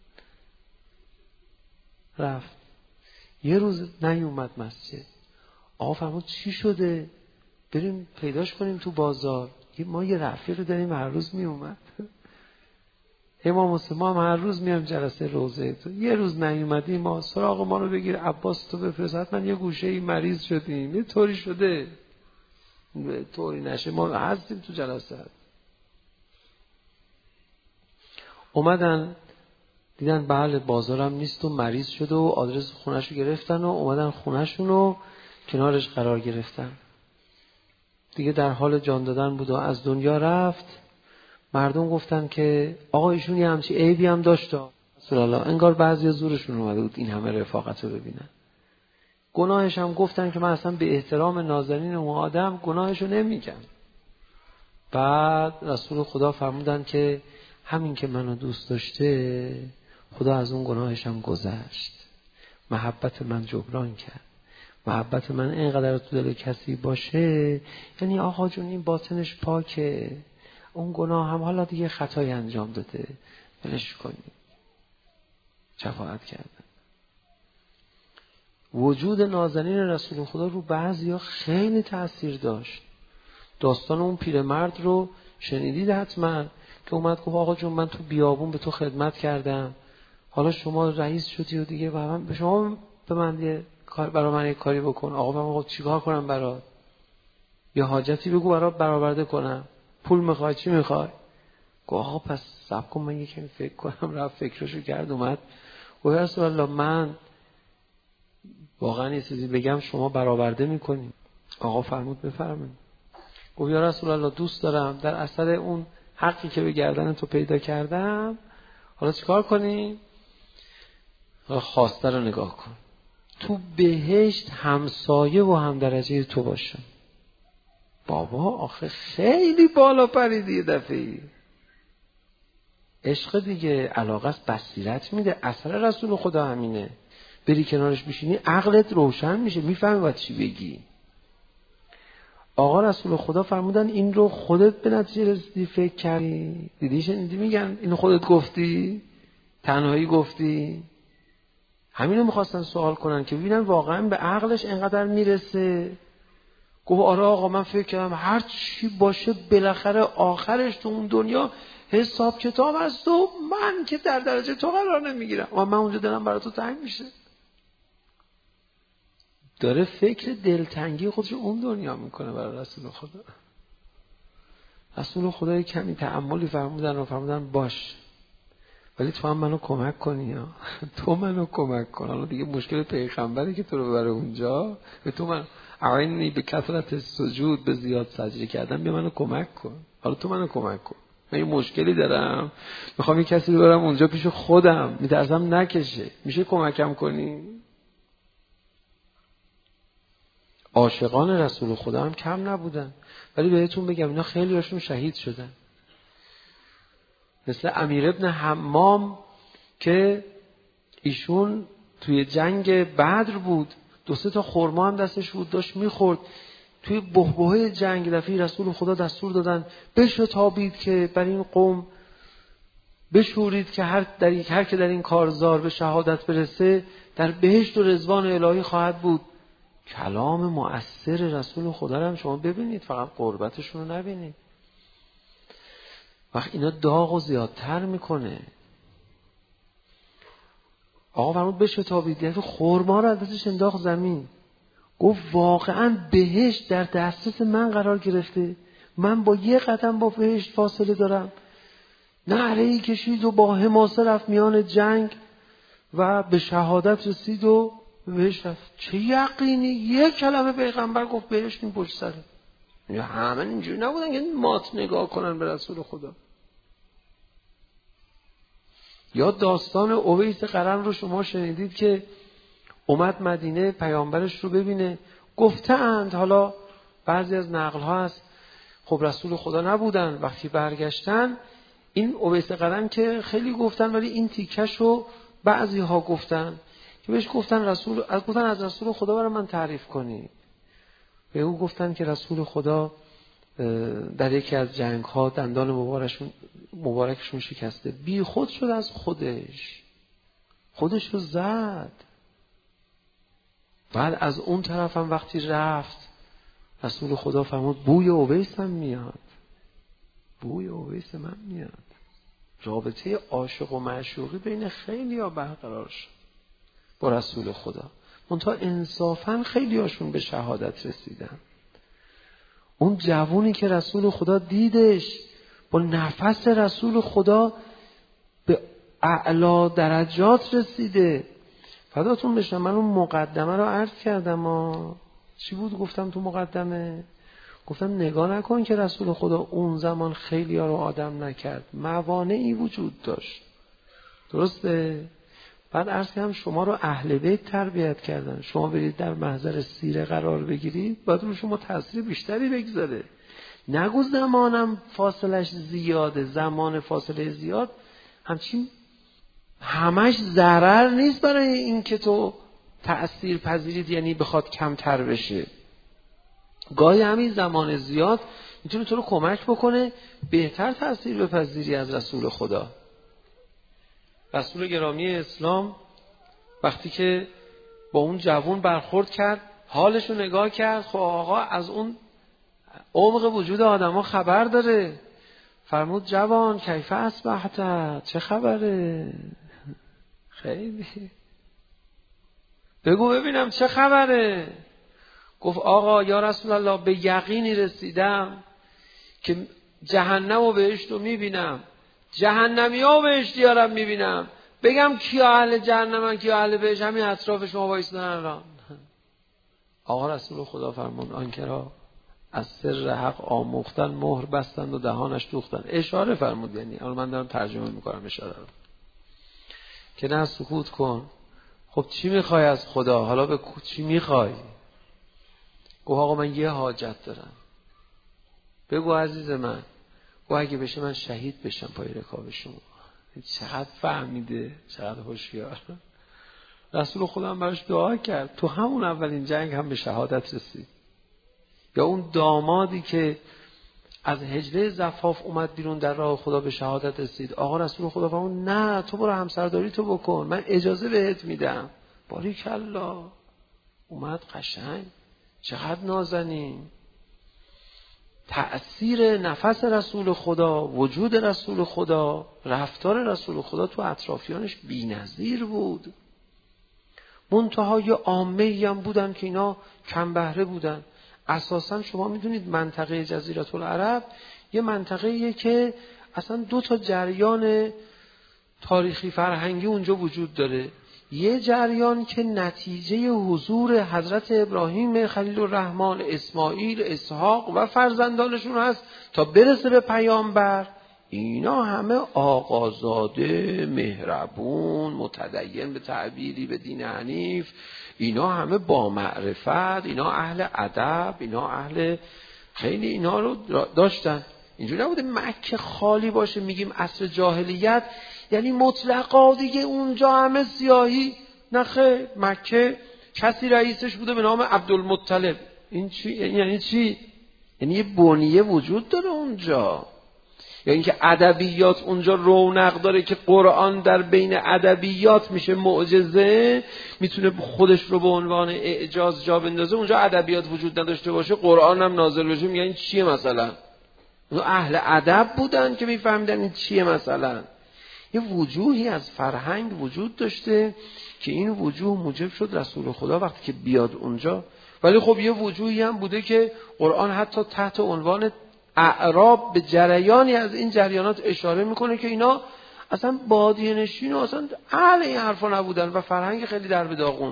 رفت. یه روز نیومد مسجد. آقا فرمود چی شده؟ بریم پیداش کنیم تو بازار. ما یه رفیق رو داریم هر روز میومد. امام حسین ما هم هر روز میام جلسه روزه تو، یه روز نیومدی ما سراغ ما رو بگیر، عباس تو بفرست، حتما یه گوشه ای مریض شدیم، یه طوری شده، طوری نشه ما هستیم تو جلسه. اومدن دیدن بله بازارم نیست و مریض شده و آدرس خونه‌شو گرفتن و اومدن خونه‌شون رو کنارش قرار گرفتن. دیگه در حال جان دادن بود و از دنیا رفت. مردم گفتن که آقا ایشون یه همچی عیبی هم داشت رسول الله. انگار بعضی زورشون اومده بود این همه رفاقت رو ببینن. گناهش هم گفتن که من اصلا به احترام نازنین اون آدم گناهش رو نمیگم. بعد رسول خدا فرمودن که همین که منو دوست داشته خدا از اون گناهش هم گذشت، محبت من جبران کرد. محبت من اینقدر تو دل کسی باشه یعنی آقا جون این باطنش پاکه، اون گناه هم حالا دیگه خطای انجام داده ولش کنی. شفاعت کردن. وجود نازنین رسول خدا رو بعضیا خیلی تأثیر داشت. داستان اون پیرمرد رو شنیدید حتما که اومد گفت آقا جون من تو بیابون به تو خدمت کردم، حالا شما رئیس شدی و دیگه به شما به من یه کار برای من یه کاری بکن. آقا من چیکار کنم برات؟ یه حاجتی بگو برات برآورده کنم. پول میخوای چی میخوای؟ گفت آقا پس صبر کن من یکم فکر کنم. رفت فکرشو کرد اومد گفت یا رسول الله من واقعا یه چیزی بگم شما برآورده میکنی؟ آقا فرمود بفرمایید. گفت یا رسول الله دوست دارم در اثر اون حقی که به گردن تو پیدا کردم حالا چیکار کنیم؟ خواسته رو نگاه کن، تو بهشت همسایه و هم درجه تو باشم. بابا آخه خیلی بالا پریدی یه دفعه. عشق دیگه، علاقه است، بصیرت میده. اثر رسول خدا همینه. بری کنارش بشینی عقلت روشن میشه، میفهمی باید چی بگی. آقا رسول خدا فرمودن این رو خودت به نتیجه رسیدی فکر کردی؟ دیدی شنیدی میگن اینو خودت گفتی؟ تنهایی گفتی؟ همینو میخواستن سوال کنن که ببینن واقعا به عقلش اینقدر میرسه. گفت آره آقا من فکر کردم هر چی باشه بالاخره آخرش تو اون دنیا حساب کتاب است و من که در درجه تو قرار نمیگیرم و من اونجا دلم برای تو تنگ میشه. داره فکر دلتنگی خودش اون دنیا میکنه برای رسول خدا. رسول خدا کمی تأملی فرمودن باش ولی تو هم منو کمک کنی ها. تو منو کمک کن. حالا دیگه مشکل پیغمبری که تو رو ببره اونجا، به تو من اعینی به کثرت سجود، به زیاد سجده کردن، به منو کمک کن. حالا تو منو کمک کن، من یه مشکلی دارم میخوام یه کسی رو برم اونجا پیش خودم، میترسم نکشه، میشه کمکم کنی؟ عاشقان رسول خدا هم کم نبودن، ولی بهتون بگم اینا خیلی هاشون شهید شدن. مثل امیر ابن حمام که ایشون توی جنگ بدر بود، 2-3 تا خرما هم دستش بود داشت میخورد. توی بحبوحه جنگ دفعه رسول خدا دستور دادن بشتابید که بر این قوم بشورید که هر که در این کارزار به شهادت برسه در بهشت و رضوان الهی خواهد بود. کلام مؤثر رسول خدا رو هم شما ببینید، فقط قربتشون رو نبینید. وقت اینا داغ زیادتر میکنه. آقا فرمود بشتابید، یعنی خرما رو از دستش انداخت زمین. گفت واقعا بهشت در دسترس من قرار گرفته، من با یه قدم با بهشت فاصله دارم. نعره‌ای کشید و با حماسه رفت میان جنگ و به شهادت رسید و بهشت رفت. چه یقینی؟ یک کلمه پیغمبر گفت بهشت این پشت سره. همه اینجوری نبودن که مات نگاه کنن به رسول خدا. یا داستان اویس قرن رو شما شنیدید که اومد مدینه پیامبرش رو ببینه. گفتند، حالا بعضی از نقل ها هست خب رسول خدا نبودن، وقتی برگشتن این اویس قرن که خیلی گفتن ولی این تیکش رو بعضی ها گفتن که بهش گفتن از رسول خدا برای من تعریف کنی. به او گفتن که رسول خدا در یکی از جنگ ها دندان مبارکشون شکسته، بی خود شد از خودش رو زد. بعد از اون طرف هم وقتی رفت رسول خدا فرمود بوی اویس هم میاد، بوی اویس من میاد. رابطه عاشق و معشوقی بین خیلی ها برقرار شد با رسول خدا. منتها انصافاً خیلی هاشون به شهادت رسیدن. اون جوونی که رسول خدا دیدش با نفس رسول خدا به اعلی درجات رسیده. فداتون بشم، من اون مقدمه رو عرض کردم. چی بود گفتم تو مقدمه؟ گفتم نگاه نکن که رسول خدا اون زمان خیلی ها رو آدم نکرد، موانعی وجود داشت. درسته؟ بعد عرض کردم شما رو اهل بیت تربیت کردن، شما برید در محضر سیره قرار بگیرید، باید رو شما تاثیر بیشتری بگذاره. نگو زمانم فاصلش زیاده، زمان فاصله زیاد همچین همش ضرر نیست برای این که تو تأثیر پذیرید، یعنی بخواد کمتر بشه. گاهی همین زمان زیاد میتونه تو رو کمک بکنه بهتر تأثیر بپذیری از رسول خدا. رسول گرامی اسلام وقتی که با اون جوان برخورد کرد، حالش رو نگاه کرد، خب آقا از اون عمق وجود آدم ها خبر داره. فرمود جوان کیف اصبحت، چه خبره؟ خیلی بگو ببینم چه خبره. گفت آقا یا رسول الله به یقینی رسیدم که جهنم و بهشت رو میبینم، جهنمی ها و بهشتی ها رو میبینم. بگم کیا اهل جهنمن کیا اهل بهشت؟ همین اطراف شما وایسادن الان. آقا رسول خدا فرمود آنکه را از سر حق آموختن مهر بستند و دهانش دوختند. اشاره فرمود، یعنی الان من دارم ترجمه میکنم اشاره رو، که نه سکوت کن. خب چی میخوای از خدا؟ حالا به چی میخوای؟ گفت آقا من یه حاجت دارم. بگو عزیز من. گفت اگه بشه من شهید بشم پای رکاب شما. چقدر فهمیده، چقدر هوشیار. رسول خدا هم براش دعا کرد. تو همون اولین جنگ هم به شهادت رسید. یا اون دامادی که از حجله زفاف اومد بیرون در راه خدا به شهادت رسید. آقا رسول خدا فرمود نه تو برو همسرداری تو بکن، من اجازه بهت میدم. باریکالله. اومد قشنگ. چقدر نازنین. تأثیر نفس رسول خدا، وجود رسول خدا، رفتار رسول خدا تو اطرافیانش بی‌نظیر بود. منتها یه عامه‌ای هم بودن که اینا کم بهره بودن. اساساً شما میدونید منطقه جزیره العرب یه منطقه‌ایه که اصلا دو تا جریان تاریخی فرهنگی اونجا وجود داره. یه جریان که نتیجه حضور حضرت ابراهیم خلیل الرحمن، اسماعیل، اسحاق و فرزندانشون هست تا برسه به پیامبر. اینا همه آقازاده، مهربون، متدین به تعبیری به دین حنیف، اینا همه با معرفت، اینا اهل ادب، اینا اهل خیلی اینا رو داشتن. اینجوری نبوده مکه خالی باشه میگیم عصر جاهلیت یعنی مطلقا دیگه اونجا همه سیاهی. نه خیر، مکه کسی رئیسش بوده به نام عبدالمطلب. این چی؟ یعنی چی؟ یعنی یه بنیه وجود داره اونجا. یا اینکه ادبیات اونجا رونق داره که قرآن در بین ادبیات میشه معجزه، میتونه خودش رو به عنوان اعجاز جا بندازه. اونجا ادبیات وجود نداشته باشه، قرآن هم نازل بشه، میگن این چیه مثلا؟ اون اهل ادب بودن که میفهمیدن این چیه مثلا. یه وجوهی از فرهنگ وجود داشته که این وجوه موجب شد رسول خدا وقتی که بیاد اونجا. ولی خب یه وجوهی هم بوده که قرآن حتی تحت عنوان اعراب به جریانی از این جریانات اشاره میکنه که اینا اصلا بادیه نشین و اصلا اهل این حرفا نبودن و فرهنگ خیلی در به داغون.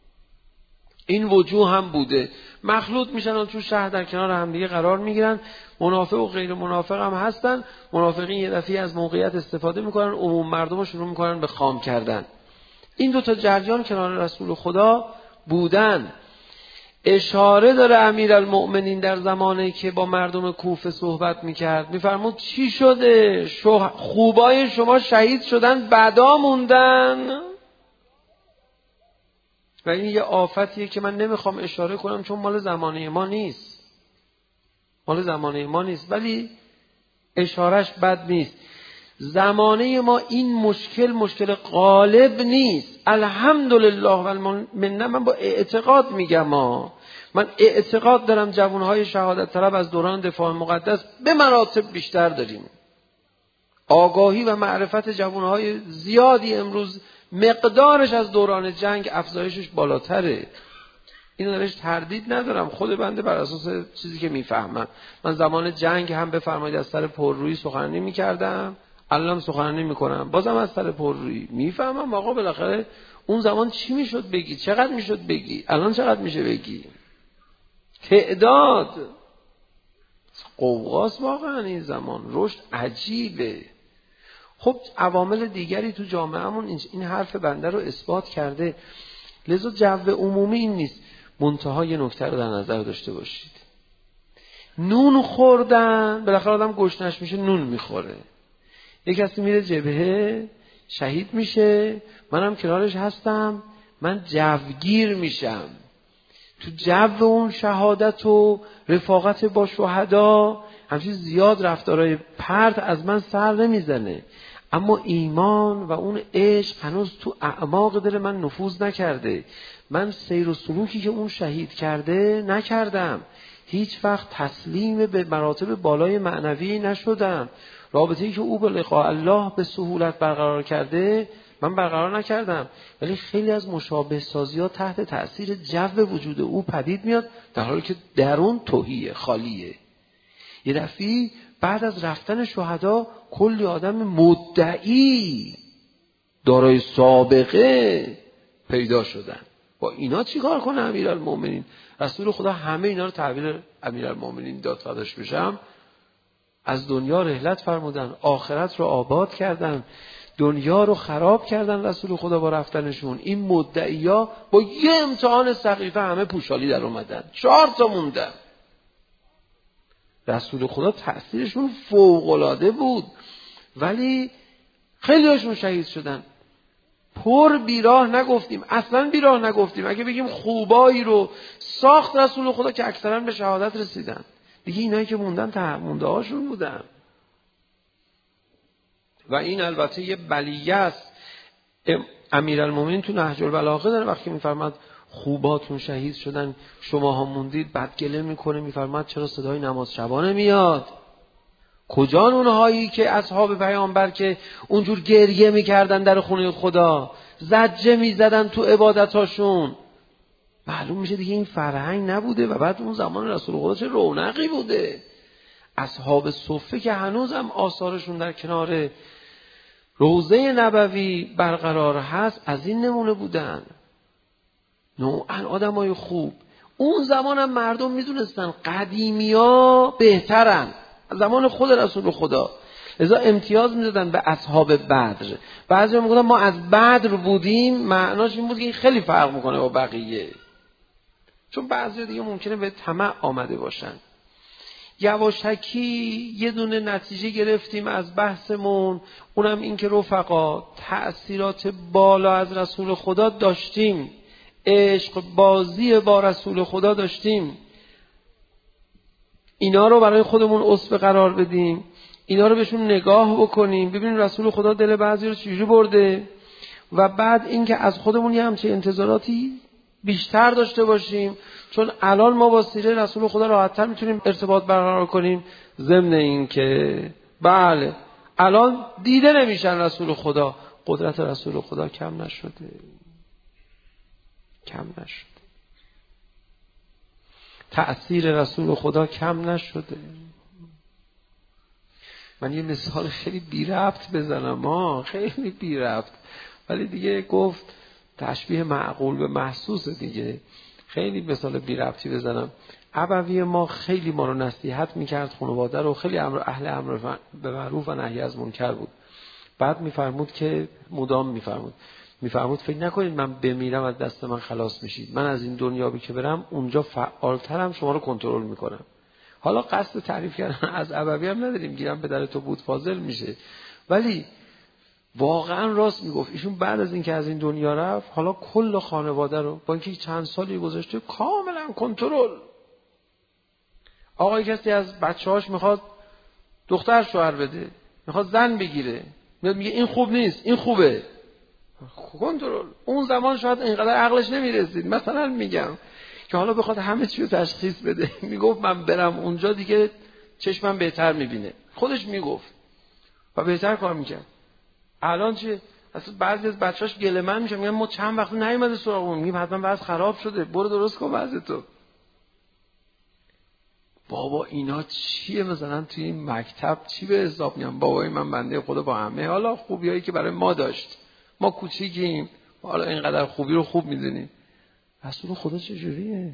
این وجوه هم بوده. مخلوط میشن و تو شهر در کنار هم دیگه قرار میگیرن. منافق و غیر منافق هم هستن. منافقین یه دفعه از موقعیت استفاده میکنن، عموم مردم رو شروع میکنن به خام کردن. این دو تا جریان کنار رسول خدا بودن. اشاره داره امیرالمؤمنین در زمانی که با مردم کوفه صحبت میکرد، میفرمود چی شده؟ خوبای شما شهید شدن، بدا موندن. و این یه آفتیه که من نمیخوام اشاره کنم چون مال زمانه ما نیست. مال زمانه ما نیست ولی اشارش بد نیست. زمانه ما این مشکل غالب نیست. الحمدلله و المنه. من با اعتقاد میگم من اعتقاد دارم جوانهای شهادت طلب از دوران دفاع مقدس به مراتب بیشتر داریم. آگاهی و معرفت جوانهای زیادی امروز مقدارش از دوران جنگ افزایشش بالاتره. اینو درش تردید ندارم. خود بنده بر اساس چیزی که میفهمم، من زمان جنگ هم بفرمایید از سر پررویی سخنرانی میکردم، الان سخنرانی میکنم بازم از سر پررویی. میفهمم آقا بالاخره اون زمان چی میشد بگی، چقدر میشد بگی، الان چقدر میشه بگی. تعداد قوقاست واقعا این زمان، رشد عجیبه. خب عوامل دیگری تو جامعهمون این حرف بنده رو اثبات کرده. لذا جو عمومی این نیست. منتها یه نکته رو در نظر داشته باشید، نون خوردن بالاخره آدم گشنش میشه نون میخوره. یک کسی میره جبهه شهید میشه، منم کنارش هستم، من جوگیر میشم. تو جو اون شهادت و رفاقت با شهدا همچین زیاد رفتارهای پرت از من سر نمیزنه، اما ایمان و اون عشق هنوز تو اعماق دل من نفوذ نکرده. من سیر و سلوکی که اون شهید کرده نکردم، هیچ وقت تسلیم به مراتب بالای معنوی نشدم. رابطه‌ای که او با لقاء الله به سهولت برقرار کرده من برقرار نکردم. ولی خیلی از مشابه سازی‌ها تحت تأثیر جو وجود او پدید میاد، در حالی که درون تهیه، خالیه. یه دفعی بعد از رفتن شهدا کلی آدم مدعی دارای سابقه پیدا شدن. با اینا چی کار کنه امیرالمومنین؟ رسول خدا همه اینا رو تحویل امیرالمومنین داد. فداش بشم. از دنیا رحلت فرمودن، آخرت رو آباد کردن، دنیا رو خراب کردن رسول خدا با رفتنشون. این مدعیا با یه امتحان سقیفه همه پوشالی در اومدن، 4 تا موندن. رسول خدا تأثیرشون فوق‌العاده بود، ولی خیلی هاشون شهید شدن. پر بیراه نگفتیم، اصلا بیراه نگفتیم. اگه بگیم خوبایی رو ساخت رسول خدا که اکثرا به شهادت رسیدن، دیگه اینایی که موندن مونده هاشون بودن. و این البته یه بلیه است. امیرالمومنین تو نهج البلاغه داره وقتی میفرماد خوباتون شهید شدن شماها موندید، بعد گله میکنه میفرماد چرا صدای نماز شبانه میاد؟ کجان اونهایی که اصحاب پیامبر که اونجور گریه میکردن در خونه خدا، زجه میزدن تو عبادتاشون؟ معلوم میشه دیگه این فرهنگ نبوده. و بعد اون زمان رسول خدا چه رونقی بوده. اصحاب صفه که هنوزم آثارشون در کنار روضه نبوی برقرار هست، از این نمونه بودن. نوعاً آدمای خوب. اون زمان هم مردم میدونستن قدیمیا بهترن از زمان خود رسول خدا، لذا امتیاز میدادن به اصحاب بدر. بعضی میگفتن ما از بدر بودیم، معناش این بود که این خیلی فرق میکنه با بقیه، چون بعضی دیگه ممکنه به طمع آمده باشن. یواشکی یه دونه نتیجه گرفتیم از بحثمون، اونم این که رفقا تأثیرات بالا از رسول خدا داشتیم، عشق بازی با رسول خدا داشتیم. اینا رو برای خودمون اسوه قرار بدیم، اینا رو بهشون نگاه بکنیم، ببینیم رسول خدا دل بعضی رو چجوری برده، و بعد این که از خودمون یه همچه انتظاراتی بیشتر داشته باشیم، چون الان ما با سیره رسول خدا راحت‌تر میتونیم ارتباط برقرار کنیم. ضمن این که بله الان دیده نمیشن رسول خدا، قدرت رسول خدا کم نشده. تأثیر رسول خدا کم نشده. من یه مثال خیلی بی ربط بزنم، خیلی بی ربط، ولی دیگه گفت تشبیه معقول به محسوس دیگه. خیلی مثال بی ربطی بزنم. ابوی ما خیلی ما رو نصیحت میکرد، خانواده رو، خیلی اهل امر به معروف و نهی از منکر بود. بعد میفرمود که مدام میفرمود فکر نکنید من بمیرم از دست من خلاص میشید، من از این دنیا که برم اونجا فعالترم، شما رو کنترل میکنم. حالا قصد تعریف کردن از ابوی هم نداریم، گیرم پدر تو بود فاضل میشه، ولی واقعا راست میگفت. ایشون بعد از اینکه از این دنیا رفت، حالا کل خانواده رو با اینکه چند سالی گذشته کاملا کنترل. آقای کسی از بچه‌هاش میخواد دختر شوهر بده، میخواد زن بگیره، میگه این خوب نیست این خوبه، کنترل. اون زمان شاید اینقدر عقلش نمیرسید، مثلا میگم که حالا بخواد همه چی رو تشخیص بده، میگفت من برم اونجا دیگه چشمم بهتر میبینه، خودش میگفت. و بهتر کار میکرد. الان چه؟ اصلا بعضی از بچه‌اش گله‌مند میشن، میگن ما چند وقت نیومده سراغمون، میگیم حتما وضع خراب شده، برو درست کن وضع تو. بابا اینا چیه؟ مثلا توی این مکتب چی به حساب میان؟ بابای من بنده خدا با همه حالا خوبیایی که برای ما داشت، ما کوچیکیم، حالا اینقدر خوبی رو خوب میدونیم، رسول خدا چجوریه؟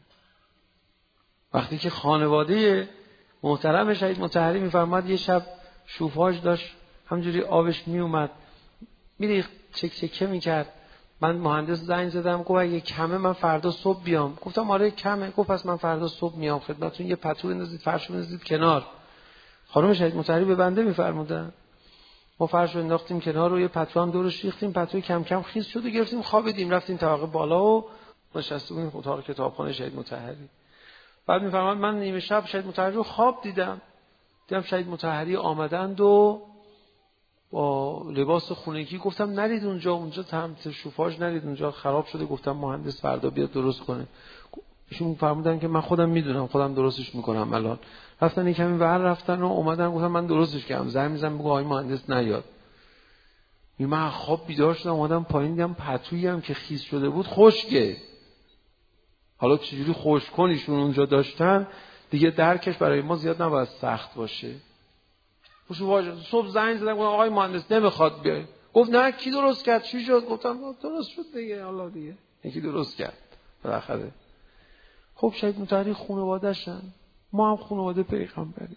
وقتی که خانواده محترم شهید مطهری میفرماد یه شب شوفاژ داشت، همجوری آبش میومد میریخت، چکه میکرد. من مهندس زنگ زدم، گفت اگه کمه من فردا صبح بیام. گفتم آره کمه. گفت پس من فردا صبح میام خدمتتون، یه پتو بندازید، فرش بندازید کنار. خانم شهید مطهری به بنده میفرمودن، ما فرش رو انداختیم کنار و یه پتو هم دورش ریختیم، پتوی کم کم خیس شد و گرفتیم خوابیدیم، رفتیم طبقه بالا و نشسته بودیم اتاق کتابخانه شهید مطهری. بعد میفرماد من نیمه شب شهید مطهری رو خواب دیدم شهید مطهری آمدند و با لباس خونگی. گفتم نرید اونجا تمت شوفاژ نرید، اونجا خراب شده. گفتم مهندس فردا بیاد درست کنه. ایشون فرمودن که من خودم میدونم، خودم درستش میکنم. الان رفتن یه کمی ور رفتن و اومدن گفتم من درستش کردم. زنگ میزنم بگو آقای مهندس نیاد. من خواب بیدار شدم، اومدم پایین دیدم پتویی هم که خیس شده بود خشکه. حالا چجوری خشک کنیشون اونجا داشتن دیگه درکش برای ما زیاد نباید سخت باشه. صبح زنگ زدم گفتم آقای مهندس نمیخواد بیای. گفت نه کی درست کرد؟ چی شد؟ گفتم درست شد دیگه، حالا دیگه یکی درست کرد بالاخره. خب شهید مطهری خانواده‌شن، ما هم خانواده پیغمبریم.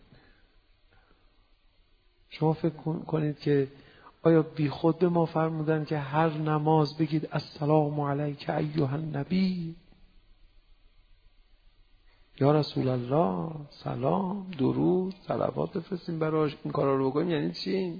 شما فکر کنید که آیا بی خود به ما فرمودن که هر نماز بگید السلام علیک ایها النبی، یا رسول الله، سلام، درود، صلوات بفرستیم براش، این کارا رو بکنیم؟ یعنی چی؟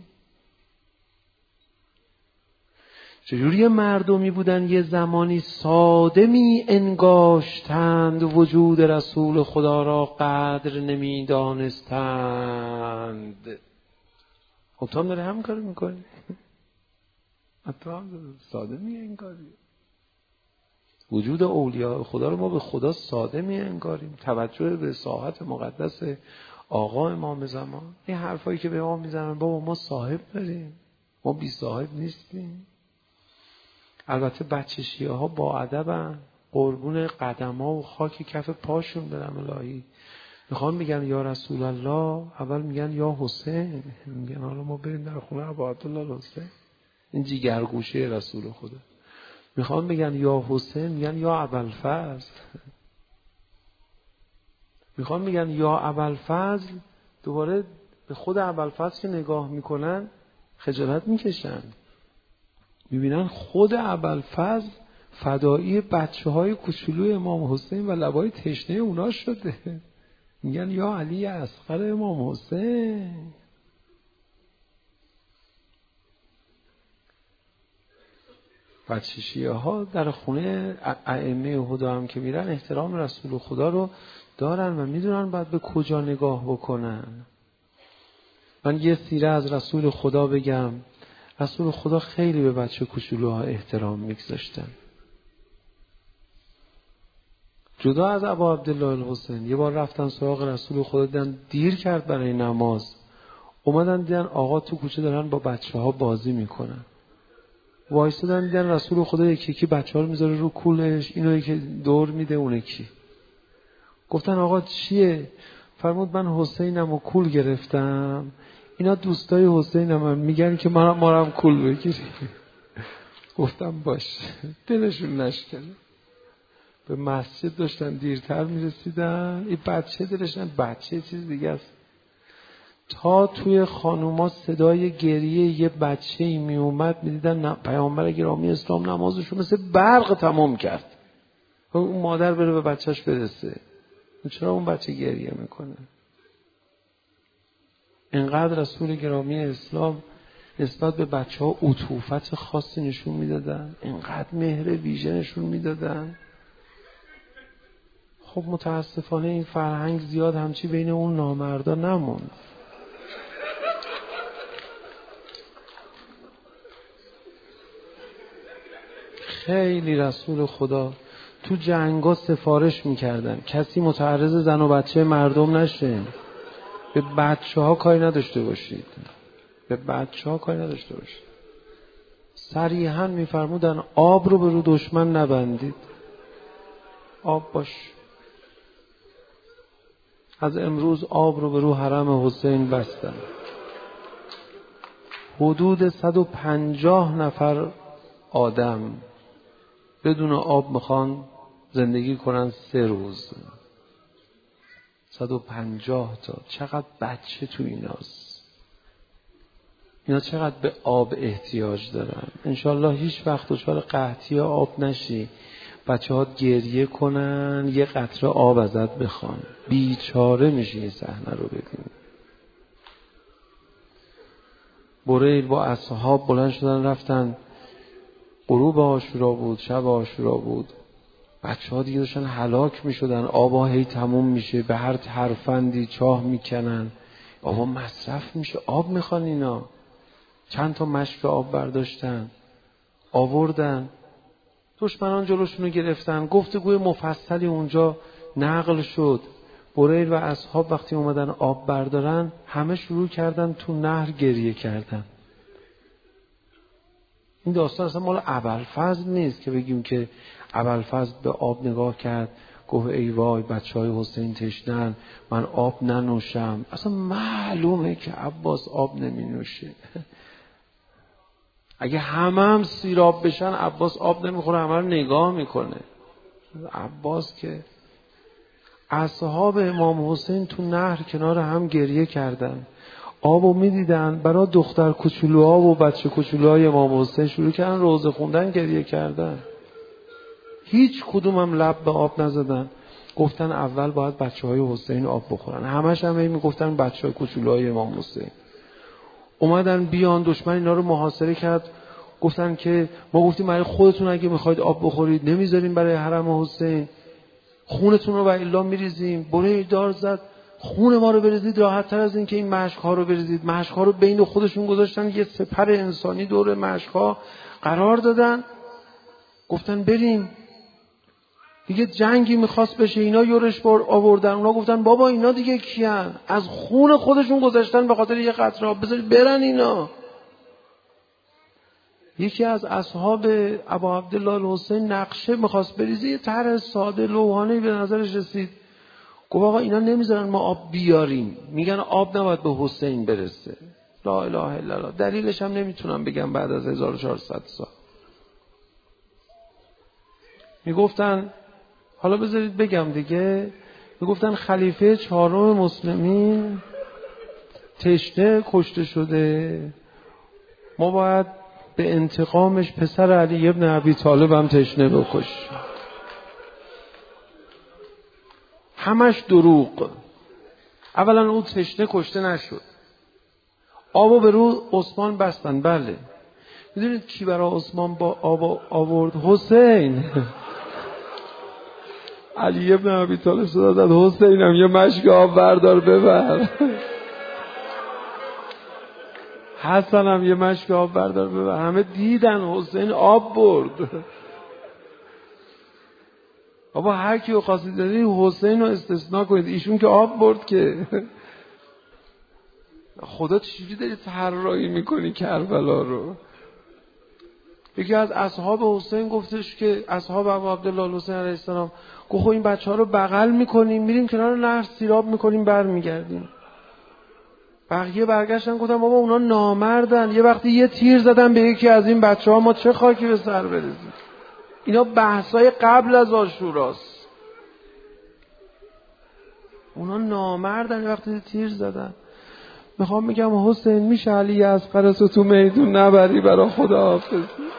چجوری مردمی بودن یه زمانی ساده می انگاشتند، وجود رسول خدا را قدر نمی دانستند. خب تو هم داره هم کار میکنی؟ تو هم ساده می انگاری. وجود اولیاء خدا رو ما به خدا ساده می انگاریم. توجه به ساحت مقدس آقا امام زمان. این حرفایی که به ما میزنن بابا ما صاحب داریم، ما بی صاحب نیستیم. البته بچه شیعه ها با ادبن، قربون قدما و خاک کف پاشون برم الهی. میخوان میگن یا رسول الله، اول میگن یا حسین، میگن حالا ما بریم در خونه ابا عبدالله حسین، این جیگرگوشه رسول خدا. میخوان بگن یا حسین، میگن یا ابوالفضل. میخوان میگن یا ابوالفضل، دوباره به خود ابوالفضل که نگاه میکنن خجالت میکشن. میبینن خود ابوالفضل فدایی بچه‌های کوچولوی امام حسین و لبای تشنه اونا شده. میگن یا علی اصغر امام حسین. بچه شیعه ها در خونه ائمه هدا هم که میرن احترام رسول خدا رو دارن و میدونن باید به کجا نگاه بکنن. من یه سیره از رسول خدا بگم. رسول خدا خیلی به بچه کوچولوها احترام میگذاشتن. جدا از ابا عبدالله الحسین، یه بار رفتن سراغ رسول خدا، دیدن دیر کرد برای نماز، اومدن دیدن آقا تو کوچه دارن با بچه ها بازی میکنن. وایسادن دیدن رسول خدا یکی یکی بچه ها رو میذاره رو کولش، اینو یکی دور میده اون یکی. گفتن آقا چیه؟ فرمود من حسینم و کول گرفتم، اینا دوستای حسینم میگن که ما هم کول بگیری. گفتم باش. دلشون نشکنه. به مسجد داشتن دیرتر میرسیدن، این بچه دلشن، بچه چیز دیگه است. تا توی خانوما صدای گریه یه بچه‌ای می اومد، می‌دیدن پیامبر گرامی اسلام نمازشو مثل برق تمام کرد. اون مادر بره به بچه‌ش برسه. چرا اون بچه گریه میکنه؟ اینقدر رسول گرامی اسلام نسبت به بچه‌ها عطوفت خاصی نشون میدادن، اینقدر مهر ویژه نشون میدادن. خب متاسفانه این فرهنگ زیاد همچی بین اون نامردا نموند. خیلی رسول خدا تو جنگا سفارش میکردن کسی متعرض زن و بچه مردم نشه، به بچه ها کاری نداشته باشید. به بچه‌ها کاری نداشته باشه. صریحاً میفرمودن آب رو به رو دشمن نبندید، آب باش. از امروز آب رو به رو حرم حسین بستن. حدود 150 نفر آدم بدون آب میخوان زندگی کنن 3 روز. 150 تا. چقدر بچه تو ایناست. اینا چقدر به آب احتیاج دارن. انشالله هیچ وقت دچار قحطی آب نشی. بچه ها گریه کنن یه قطره آب ازت بخوان. بیچاره میشه این صحنه رو ببین. بریل با اصحاب بلند شدن رفتن. غروب عاشورا بود، شب عاشورا بود. بچه ها دیگه داشتن هلاک میشدن. آبا هی تموم میشه، به هر ترفندی چاه میکنن. آبا مصرف میشه، آب میخوان اینا. چند تا مشک آب برداشتن آوردن. دشمنان جلوشونو گرفتن. گفتگوی مفصلی اونجا نقل شد. بریل و اصحاب وقتی اومدن آب بردارن همه شروع کردن تو نهر گریه کردن. این داستان اصلا مال ابوالفضل نیست که بگیم که ابوالفضل به آب نگاه کرد گفت ای وای بچهای حسین تشنن، من آب ننوشم. اصلا معلومه که عباس آب نمی نوشه. اگه هم سیراب بشن عباس آب نمیخوره، همه رو نگاه میکنه. عباس که اصحاب امام حسین تو نهر کنار هم گریه کردن، آبو میدیدن. برای دختر کوچولوها و بچه کوچولوهای امام حسین شروع کردن روزه خوندن، گریه کردن. هیچ کدوم هم لب به آب نزدن. گفتن اول باید بچه های حسین آب بخورن. همش هم میگفتن بچه های کوچولوهای امام حسین. اومدن بیان، دشمن اینا رو محاصره کرد. گفتن که ما گفتیم برای خودتون اگه میخواید آب بخورید نمیذاریم برای حرم حسین، خونتون رو و الا میریزیم. بره دار زد خون ما رو بریزید راحت تر از این که این مشک ها رو بریزید. مشک ها رو بین خودشون گذاشتن، یه سپر انسانی دور مشک ها قرار دادن. گفتن بریم. دیگه جنگی میخواست بشه، اینا یورش آوردن. اونا گفتن بابا اینا دیگه کیان؟ از خون خودشون گذاشتن به خاطر یه قطره آب، بذارید برن اینا. یکی از اصحاب ابا عبدالله الحسین نقشه میخواست بریزه، یه طرح ساده لوحانه‌ای به نظرش رسید. گفت آقا اینا نمیذارن ما آب بیاریم، میگن آب نباید به حسین برسه. لا اله الا الله. دلیلش هم نمیتونم بگم بعد از 1400 سال. میگفتن حالا بذارید بگم دیگه. میگفتن خلیفه 4 مسلمین تشنه کشته شده، ما باید به انتقامش پسر علی ابن ابی طالب هم تشنه بکش. همش دروغ. اولا اون تشنه کشته نشد، آبو به رو عثمان بستن. بله میدونید کی برای عثمان با آب آورد؟ حسین. علی ابن ابی طالب صدا زد حسینم یه مشک آب بردار ببر. حسنم یه مشک آب بردار ببر. همه دیدن حسین آب برد. بابا هر کیو خواستید دادید حسین رو استثناء کنید، ایشون که آب برد که. خدا چجوری داری طراحی میکنی کربلا رو؟ یکی از اصحاب حسین گفتش که اصحاب ابو عبدالله الحسین علیه السلام گفت این بچه‌ها رو بغل میکنیم میریم کنار نهر سیراب میکنیم برمیگردیم. بقیه برگشتن گفتن بابا اونا نامردن، یه وقتی یه تیر زدن به یکی از این بچه‌ها ما چه خاکی به سر بریزیم. اینا بحثای قبل از عاشوراست. اونا نامردن یه وقتی تیر زدن. میخوام میگم حسین میشه علی اصغر تو میدون نبری برای خداحافظی؟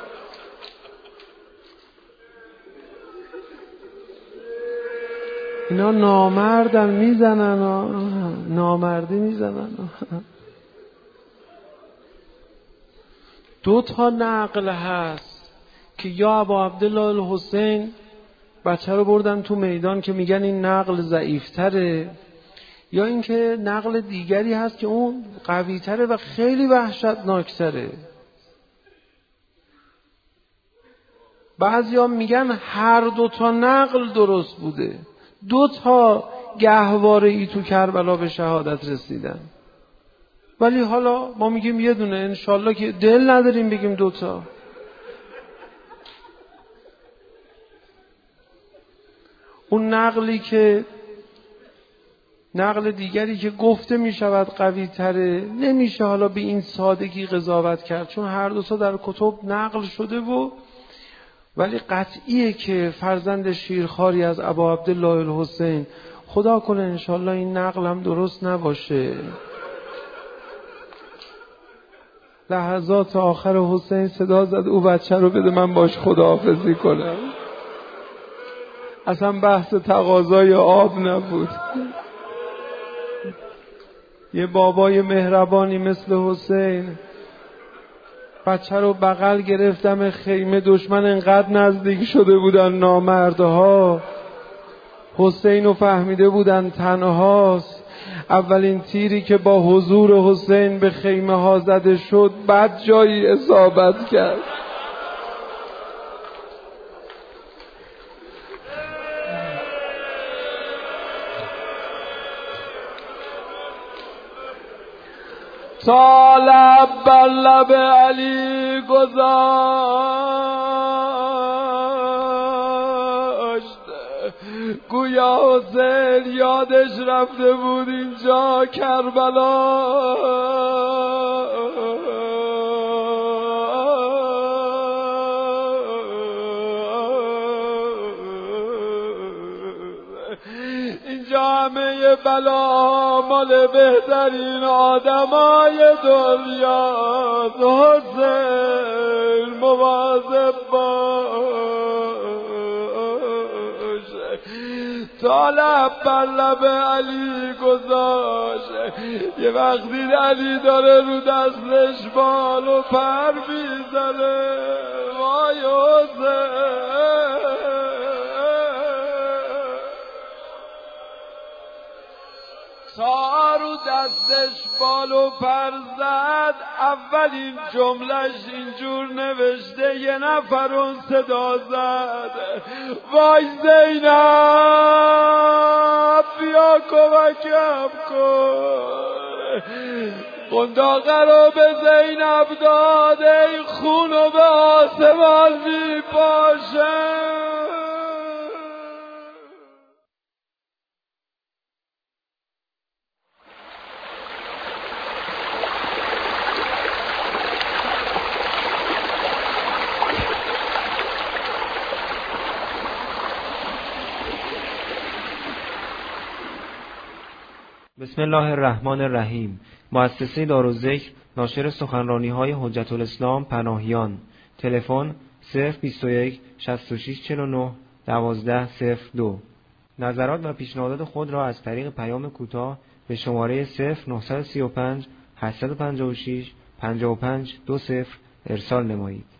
اینا نامردن میزنن، نامردی میزنن. 2 نقل هست که یا ابا عبدالله الحسین بچه رو بردن تو میدان که میگن این نقل ضعیفتره، یا اینکه نقل دیگری هست که اون قویتره و خیلی وحشتناکتره. بعضیا میگن هر 2 نقل درست بوده. 2 گهواره ای تو کربلا به شهادت رسیدن. ولی حالا ما میگیم یه دونه، انشالله که دل نداریم بگیم دوتا. اون نقل دیگری که گفته می شود قوی تره، نمیشه حالا به این سادگی قضاوت کرد، چون هر دو تا در کتب نقل شده ولی قطعیه که فرزند شیرخواری از ابا عبدالله الحسین، خدا کنه انشالله این نقل هم درست نباشه، لحظات آخر حسین صدا زد او بچه رو بده من باش خداحافظی کنم. اصلا بحث تقاضای آب نبود. یه بابای مهربانی مثل حسین بچه رو بغل گرفتم خیمه، دشمن انقدر نزدیک شده بودن نامردها، حسین رو فهمیده بودن تنهاست. اولین تیری که با حضور حسین به خیمه ها زده شد بد جایی اصابت کرد. تا لب بر لب علی گذاشت، گویا حسین یادش رفته بود اینجا کربلا. اینجا همه بلا مال بهترین آدمای دنیا. حسین مواظب باش. تا لب بر لب علی گذاشت، یه وقتی علی داره رو دستش بال و پر میزنه، وای حسین. تا رو دستش بال و پر زد، اولین جملش اینجور نوشته، یه نفر اون صدا زد، وای زینب بیا کمکم کن. قنداقه رو به زینب داده، این خونو به آسمان میپاشه. بسم الله الرحمن الرحیم. مؤسسه دارالذکر ناشر سخنرانی‌های حجت الاسلام پناهیان. تلفن 021 66 49 1202. نظرات و پیشنهادات خود را از طریق پیام کوتاه به شماره 0935 856 5520 ارسال نمایید.